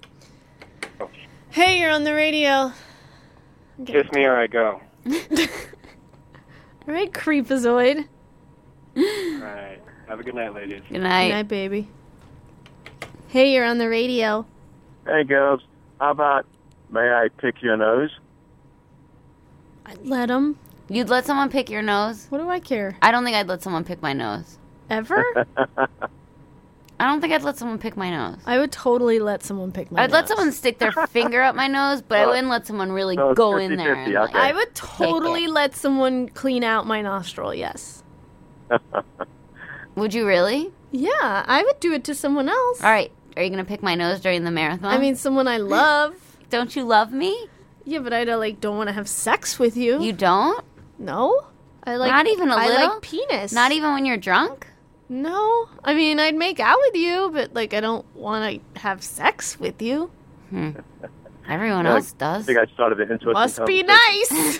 Hey, you're on the radio. Kiss me or I go. All right, creepazoid. All right. Have a good night, ladies. Good night. Good night, baby. Hey, you're on the radio. Hey, girls. How about, may I pick your nose? I'd let him. You'd let someone pick your nose? What do I care? I don't think I'd let someone pick my nose. Ever? I don't think I'd let someone pick my nose. I would totally let someone pick my I'd nose. let someone stick their finger up my nose, but I wouldn't let someone really go in there. And, like, I would totally let someone clean out my nostril, yes. Would you really? Yeah, I would do it to someone else. All right. Are you going to pick my nose during the marathon? I mean, someone I love. Don't you love me? Yeah, but I don't want to have sex with you. You don't? No. I like Not even a little? I like penis. Not even when you're drunk? No. I mean, I'd make out with you, but I don't want to have sex with you. Everyone else does. I think I started the interesting Must be conversation. nice.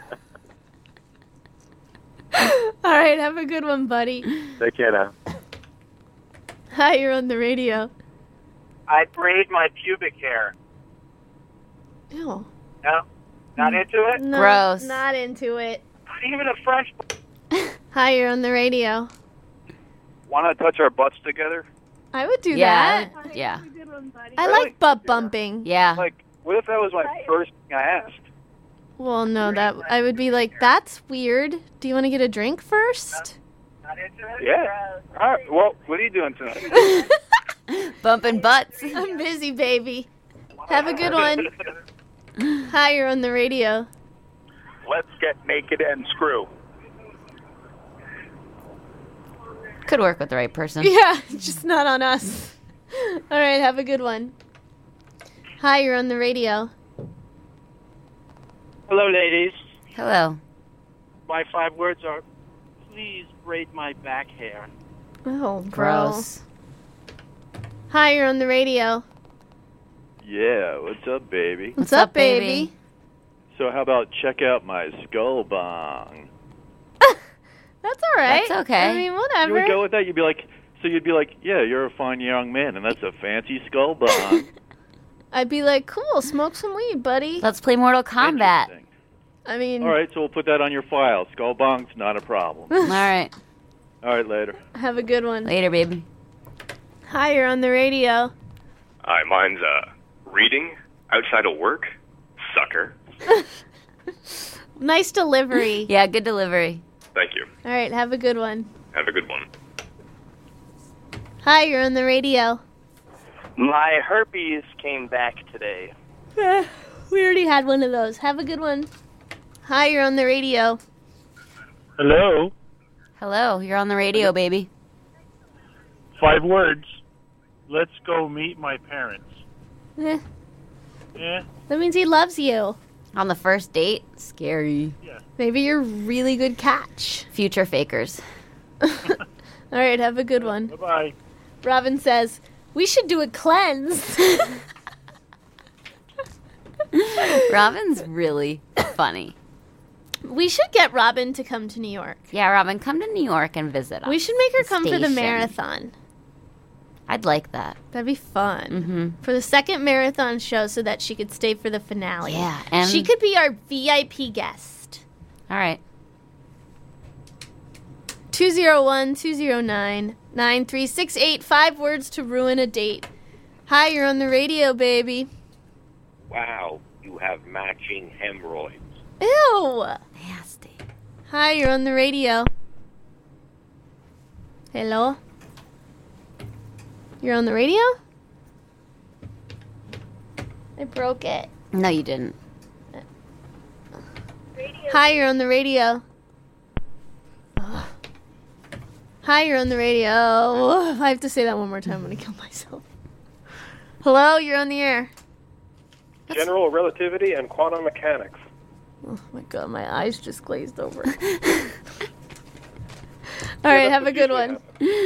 All right, have a good one, buddy. Take care now. Hi, you're on the radio. I braid my pubic hair. Ew. No? Not into it? No, Gross. Not into it. Not even a French. Hi, you're on the radio. Want to touch our butts together? I would do Yeah. that. Yeah. I like butt bumping. Yeah. Like, what if that was my first thing I asked? Well, no, that I would be like, that's weird. Do you want to get a drink first? Yeah. All right. Well, what are you doing tonight? Bumping butts. I'm busy, baby. Have a good one. Hi, you're on the radio. Let's get naked and screw. Could work with the right person. Yeah, just not on us. All right, have a good one. Hi, you're on the radio. Hello, ladies. Hello. My 5 words are, please braid my back hair. Oh, Gross. Hi, you're on the radio. Yeah, what's up, baby? What's up, baby? So how about check out my skull bong? That's all right. That's okay. I mean, whatever. You would go with that? You'd be like, yeah, you're a fine young man, and that's a fancy skull bong. I'd be like, cool, smoke some weed, buddy. Let's play Mortal Kombat. I mean, All right, so we'll put that on your file. Skull bong's not a problem. All right. All right, later. have a good one. Later, baby. Hi, you're on the radio. Hi, mine's reading outside of work. Sucker. Nice delivery. Yeah, good delivery. Thank you. All right, have a good one. Have a good one. Hi, you're on the radio. My herpes came back today. We already had one of those. Have a good one. Hi, you're on the radio. Hello. Hello, you're on the radio, baby. 5 words. Let's go meet my parents. Eh, Yeah. that means he loves you. On the first date? Scary. Maybe you're a really good catch. Future fakers. All right, have a good one. Bye-bye. Robin says, we should do a cleanse. Robin's really funny. We should get Robin to come to New York. Yeah, Robin, come to New York and visit us. We should make her come for the Station. marathon. I'd like that. That'd be fun. Mm-hmm. For the second marathon show so that she could stay for the finale. Yeah, and she could be our VIP guest. All right. 201-209-9368. 5 words to ruin a date. Hi, you're on the radio, baby. Wow, you have matching hemorrhoids. Ew. Nasty. Hi, you're on the radio. Hello? You're on the radio? I broke it. No, you didn't. Hi, you're on the radio. Ugh. Hi, you're on the radio. If I have to say that one more time, I'm going to kill myself. Hello, you're on the air. General relativity and quantum mechanics. Oh my god, my eyes just glazed over. All right, have a good one.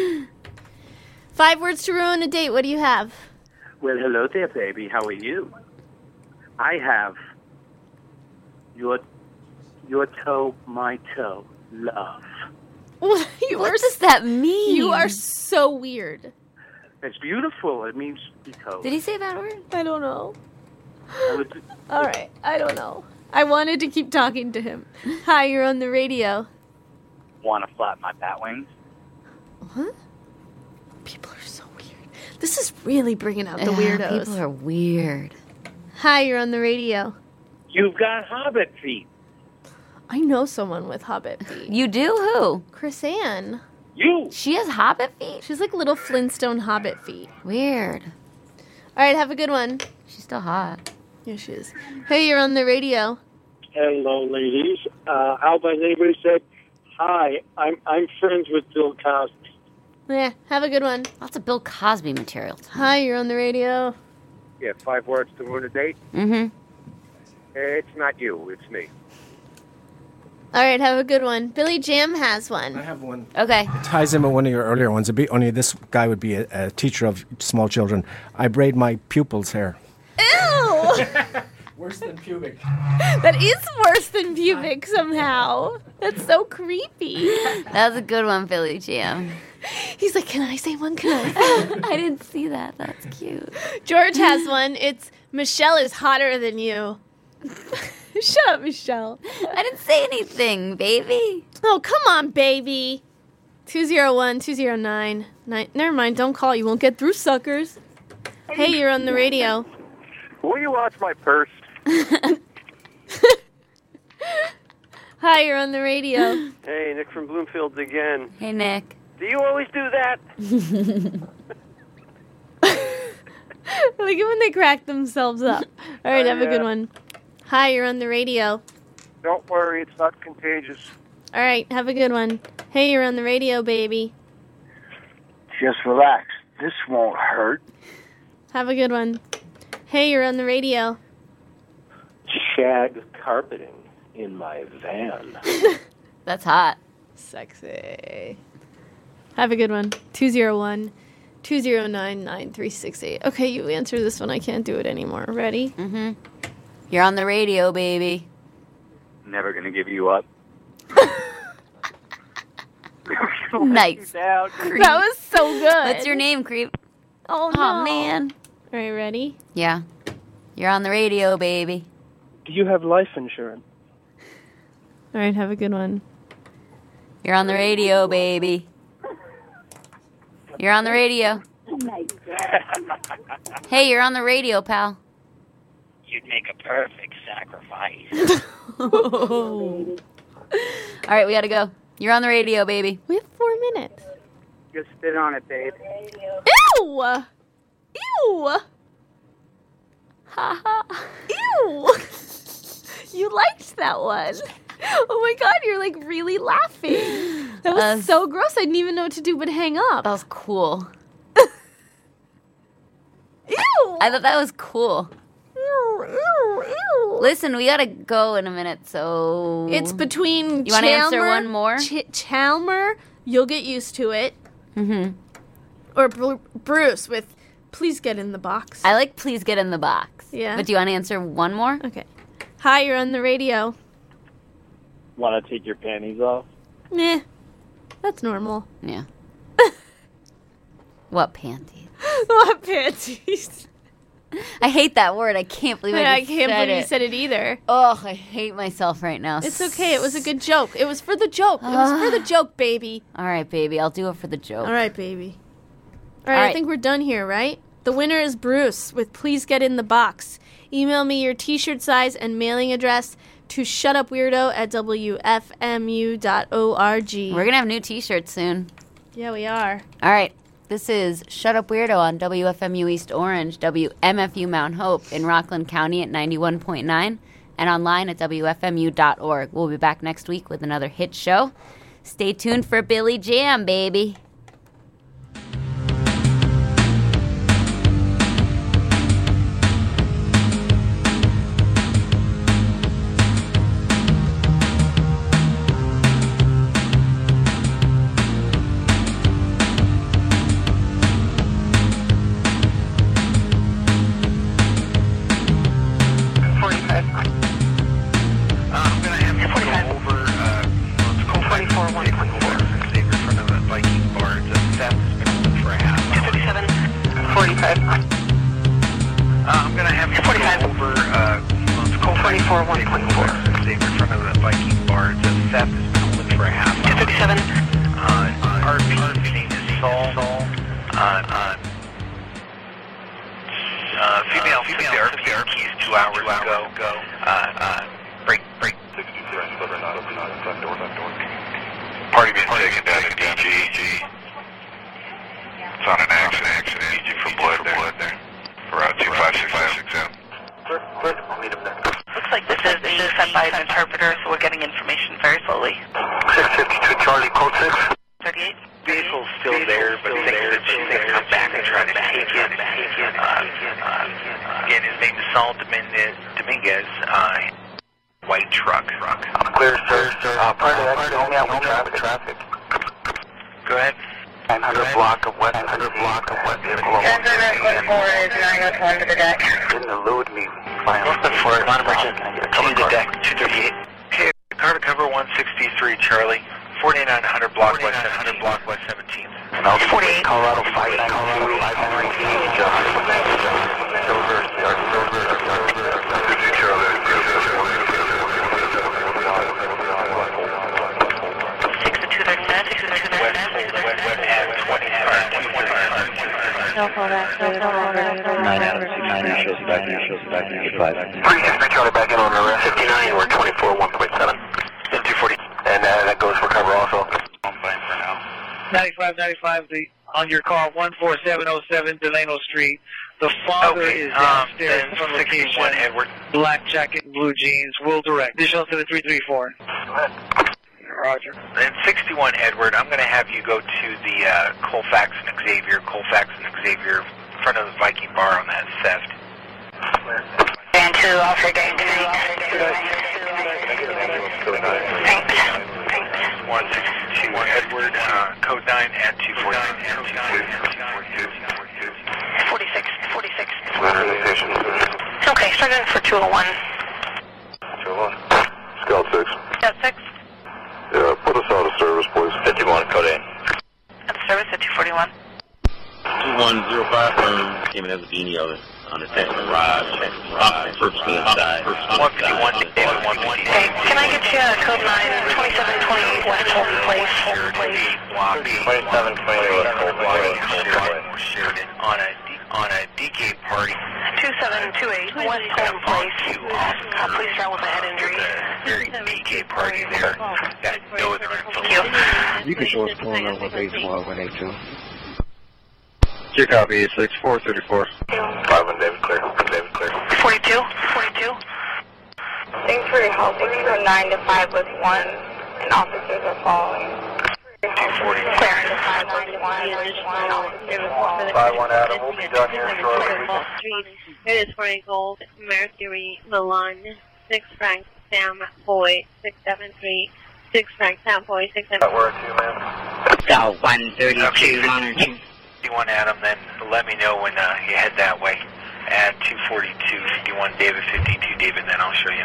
5 words to ruin a date. What do you have? Well, hello there, baby. How are you? I have your toe, my toe, love. What does that mean? You are so weird. It's beautiful. It means toe. Did he say that word? I don't know. All right, I don't know. I wanted to keep talking to him. Hi, you're on the radio. Want to flap my bat wings? What? People are so weird. This is really bringing out the weirdos. People are weird. Hi, you're on the radio. You've got hobbit feet. I know someone with hobbit feet. You do? Who? Chris Ann. You. She has hobbit feet? She's like little Flintstone hobbit feet. Weird. All right, have a good one. She's still hot. Yeah, she is. Hey, you're on the radio. Hello, ladies. How about anybody said, hi, I'm friends with Bill Cosby. Yeah, have a good one. Lots of Bill Cosby material. Hi, you're on the radio. Yeah, 5 words to ruin a date? Mm-hmm. It's not you, it's me. All right, have a good one. Billy Jam has one. I have one. Okay. It ties in with one of your earlier ones. Only this guy would be a teacher of small children. I braid my pupils' hair. Ew! Worse than pubic. That is worse than pubic somehow. That's so creepy. That was a good one, Billy Jam. He's like, can I say one? Can I? I didn't see that. That's cute. George has one. It's Michelle is hotter than you. Shut up, Michelle. I didn't say anything, baby. Oh, come on, baby. 201-209. Never mind, don't call. You won't get through, suckers. Hey, you're on the radio. Will you watch my purse? Hi, you're on the radio. Hey, Nick from Bloomfield again. Hey, Nick. Do you always do that? I like it when they crack themselves up. All right, have a good one. Hi, you're on the radio. Don't worry, it's not contagious. All right, have a good one. Hey, you're on the radio, baby. Just relax. This won't hurt. Have a good one. Hey, you're on the radio. Shag carpeting in my van. That's hot. Sexy. Have a good one. 201-209-9368. Okay, you answer this one. I can't do it anymore. Ready? Mm-hmm. You're on the radio, baby. Never gonna give you up. Nice. That was so good. What's your name, creep? Oh, no. Man. All right, ready? Yeah. You're on the radio, baby. Do you have life insurance? All right, have a good one. You're on the radio, baby. You're on the radio. Hey, you're on the radio, pal. You'd make a perfect sacrifice. All right, we gotta go. You're on the radio, baby. We have 4 minutes. Just spit on it, babe. Ew! Ew! Ha ha. Ew! You liked that one. Oh my god, you're like really laughing. That was so gross. I didn't even know what to do but hang up. That was cool. Ew! I thought that was cool. Ew, ew, ew. Listen, we gotta go in a minute, so... It's between You want to answer one more? Chalmer, you'll get used to it. Mm-hmm. Or Bruce with Please Get in the Box. I like Please Get in the Box. Yeah. But do you want to answer one more? Okay. Hi, you're on the radio. Want to take your panties off? Nah. That's normal. Yeah. What panties? What panties? I hate that word. I can't believe I just can't said believe it. you said it either. Oh, I hate myself right now. It's okay. It was a good joke. It was for the joke. It was for the joke, baby. All right, baby. I'll do it for the joke. All right, baby. All right, I think we're done here, right? The winner is Bruce with Please Get in the Box. Email me your t-shirt size and mailing address to shutupweirdo@wfmu.org. We're going to have new t-shirts soon. Yeah, we are. All right. This is Shut Up Weirdo on WFMU East Orange, WMFU Mount Hope in Rockland County at 91.9 and online at WFMU.org. We'll be back next week with another hit show. Stay tuned for Billy Jam, baby. On your car, 14707 Delano Street. The father is downstairs from location. Edward. Black jacket, blue jeans. Will direct. Additional 7334. Roger. And 61 Edward, I'm going to have you go to the Colfax and Xavier, in front of the Viking Bar on that theft. Dan 2, officer Dan 2. Thanks. 162 Edward, code 9 at 249. 46. Okay, start in for 201. 201. Scout 6. Scout 6. Yeah, put us out of service, please. 51, code 8. Out of service at 241. 2105 came in as a beanie on the second garage. Purposely inside. 151 David 150. Okay, can I get you code 9, 2728 West Holton Place? 2728 West Holton Place. On a DK party. 2728 West Holton Place. Please start with a head injury. Very DK party there. Got no other info. Thank You can show us phone number 181 Your copy is 6434. 5 David clear. 42. Thanks for your help. We need a 9 to 5 with 1, and officers are following. 240. Clear to 5 with 1, officers are following. 5-1 Adam, we'll be done here shortly. Street. It is Frank Gold, Mercury, Milan, 6 Frank, Sam Boy, 673, 6 Frank, Sam Boy, 673. That works, you, man. Scout 132, monitor. 51 Adam, then let me know when you head that way. At 242, 51 David, 52 David, then I'll show you.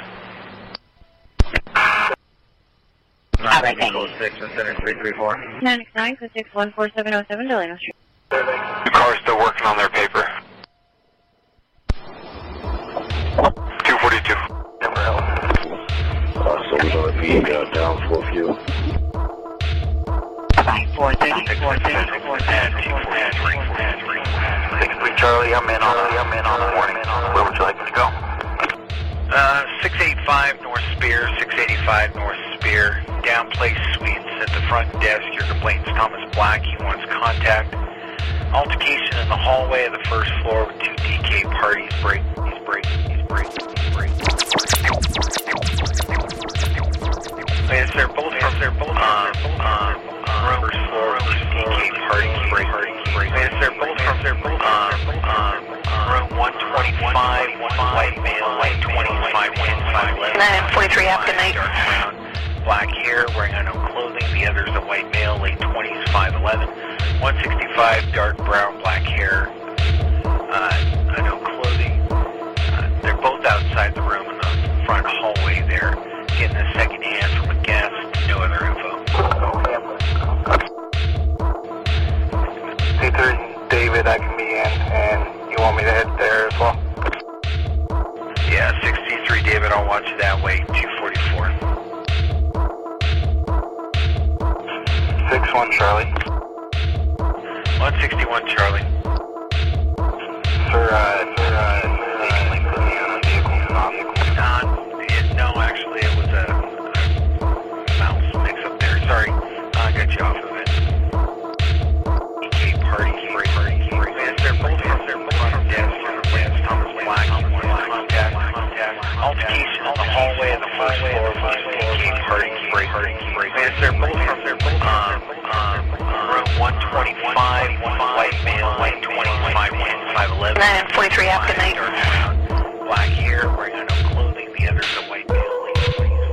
All right, thank you. 6 and center 334. 969 14707 Delano Street. The car's still working on their paper. 242. So we're going to be down for a few. 433. Charlie, I'm in on the morning. Where would you like me to go? 685 North Spear, 685 North Spear, Down Place Suites at the front desk. Your complaint is Thomas Black. He wants contact. Altercation in the hallway of the first floor with 2 DK parties breaking. Yes, they're both from room first floor with 2 DK parties breaking. Yes, they're both from room 125, one white male, late 20s, 5'10", 5'11". 9:43 after night. Black hair, wearing unknown clothing. The other's a white male, late 20s, 5'11". 165, dark brown, black hair, unknown clothing. They're both outside the room in the front hallway there, getting a second hand from a guest. No other info. C3, David, I can be in, and you want me to head there as well? Yeah, 63 David, I'll watch you that way, 244. 61 Charlie. 161 Charlie. Sir, they can link with me on a vehicle. No, actually, it was a mouse mix-up there. Sorry, I got you off of it. DK party, free. Yes, they're both from Thomas Black. Altercation in the hallway of the first floor with DK party, free. Yes, they're both from room 125, one white male, late 20s, 5'11". 9:43 after night. Black hair, wearing unknown clothing. The other's a white male, late 20s,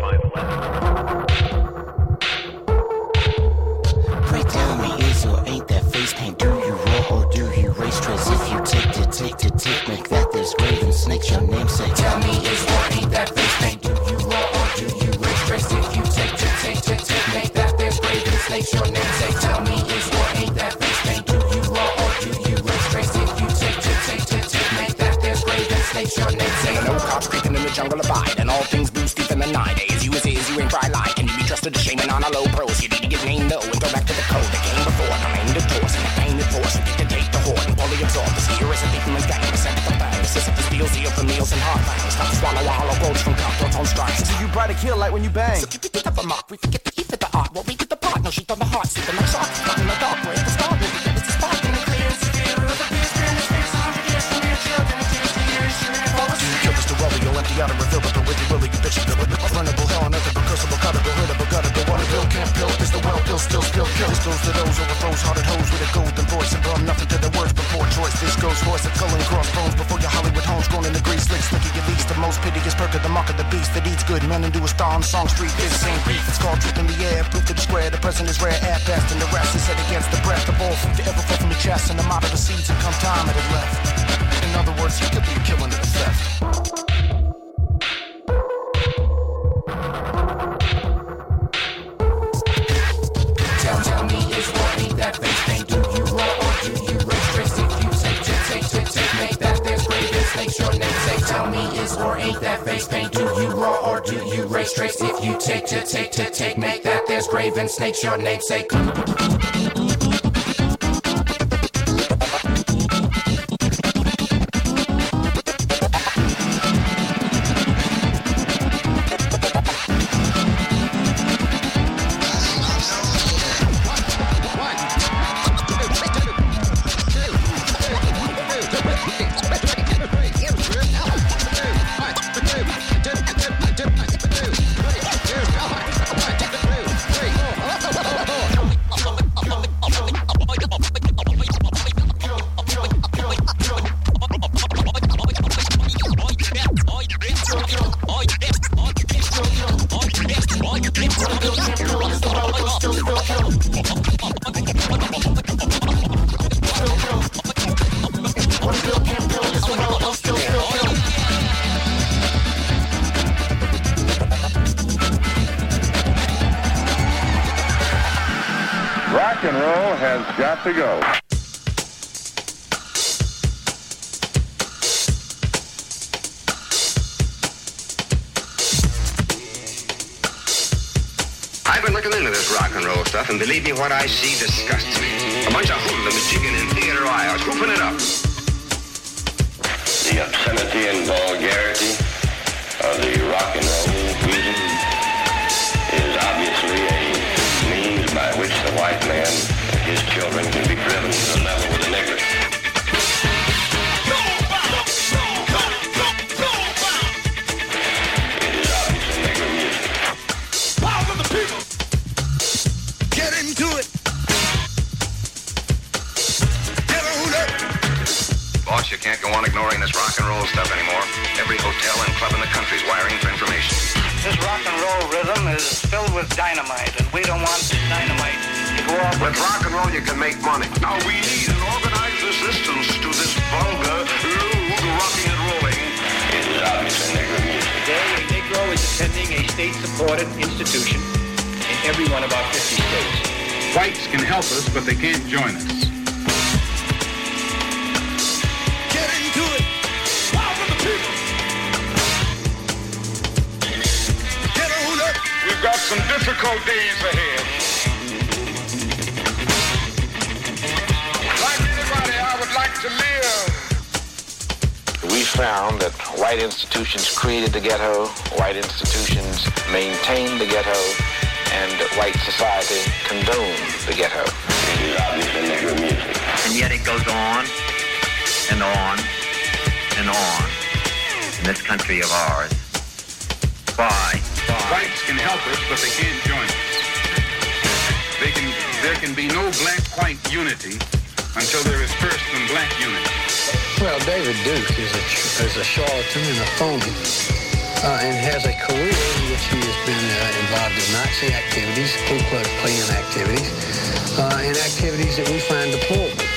5'11". Pray tell me, is or ain't that face paint? Do you roll or do you race trace? If you take, make that there's graven snakes, your namesake. Tell me, is or ain't that face paint? Do you roll or do you race trace? If you take, make that there's graven snakes, your namesake. Tell me, is or ain't that face paint? Do you roll or do you race trace? If you take, make that there's graven snakes, your namesake. No cops creeping in the jungle abide, and all things blue steep in the night. As you ain't bright light. Can you be trusted to shaming on a low pros? You need to give name no and go back to the code that came before. The main divorce and the pain force. And get to take the horde and fully absorb this here is a thief man's gang. Send it the bang. This isn't the steal zeal for meals and hard fangs. Not to swallow hollow roads from cutthroats on strings. So you bright a kill light when you bang. So keep it up a mark. We forget the ether, the art. Well, we get the part. No, she done the heart. Sleeping like sharks. Not in the dark. Where the star will be. It's a spark in the clear. It's a fear of the beast. Fear in the space. 100 years from your children. It takes 2 years. Shooting at all. Kill Mr. Rowley. You'll empty out and refill with the witty willy. You bitch. Runnable hell on earth. A recursable, cuttable, hittable, guttable. Water bill, can't pill. It's the well pill. Still spill. Kill. This goes to those overthrows. Hearted hoes with a golden voice. And brought nothing to the words before choice. This goes voice of skull and crossbones. Before your Hollywood homes grown in the grease. Slick, slicky, at least. The most piteous perk of the mark of the beast that eats good men and do a star on Song Street. This same beef. It's called truth in the air. Proof to the square. The present is rare. Air past and the rest is set against the breath of all fruit to ever fall from the chest. And the mouth of the seeds and come time it had left. In other words, he could be a killing of the theft. Tell me, is what ain't that face paint? Do you roll or do you race trace? If you take, make that there's graven snakes, your namesake. Tell me, is or ain't that face paint? Do you roll or do you race trace? If you take, make that there's graven snakes, your namesake. Rock and roll has got to go. I've been looking into this rock and roll stuff, and believe me, what I see disgusts me. A bunch of hoodlums jigging in theater aisles, hooping it up. The obscenity and vulgarity of the rock and roll music is obviously a means by which the white man and his children can be driven to the level with the nigger. boss. You can't go on ignoring this rock and roll stuff anymore. Every hotel and club in the country's wiring for information. This rock and roll rhythm is filled with dynamite, and we don't want dynamite to go off. With rock and roll, you can make money. Now we need an organized resistance to this vulgar, lewd rocking and rolling. It is obviously Negro music. Today, a Negro is attending a state-supported institution in every one of our 50 states. Whites can help us, but they can't join us. Get into it. Power for the people. Get on up. We've got some difficult days ahead. Like anybody, I would like to live. We found that white institutions created the ghetto, white institutions maintained the ghetto, and white society condoned the ghetto. It is obviously Negro music. And yet it goes on and on and on in this country of ours. Why? Whites can help us, but they can't join us. There can be no black-white unity until there is first some black unity. Well, David Duke is a charlatan and a phony, and has a career in which he has been involved in Nazi activities, Ku Klux Klan activities, and activities that we find deplorable.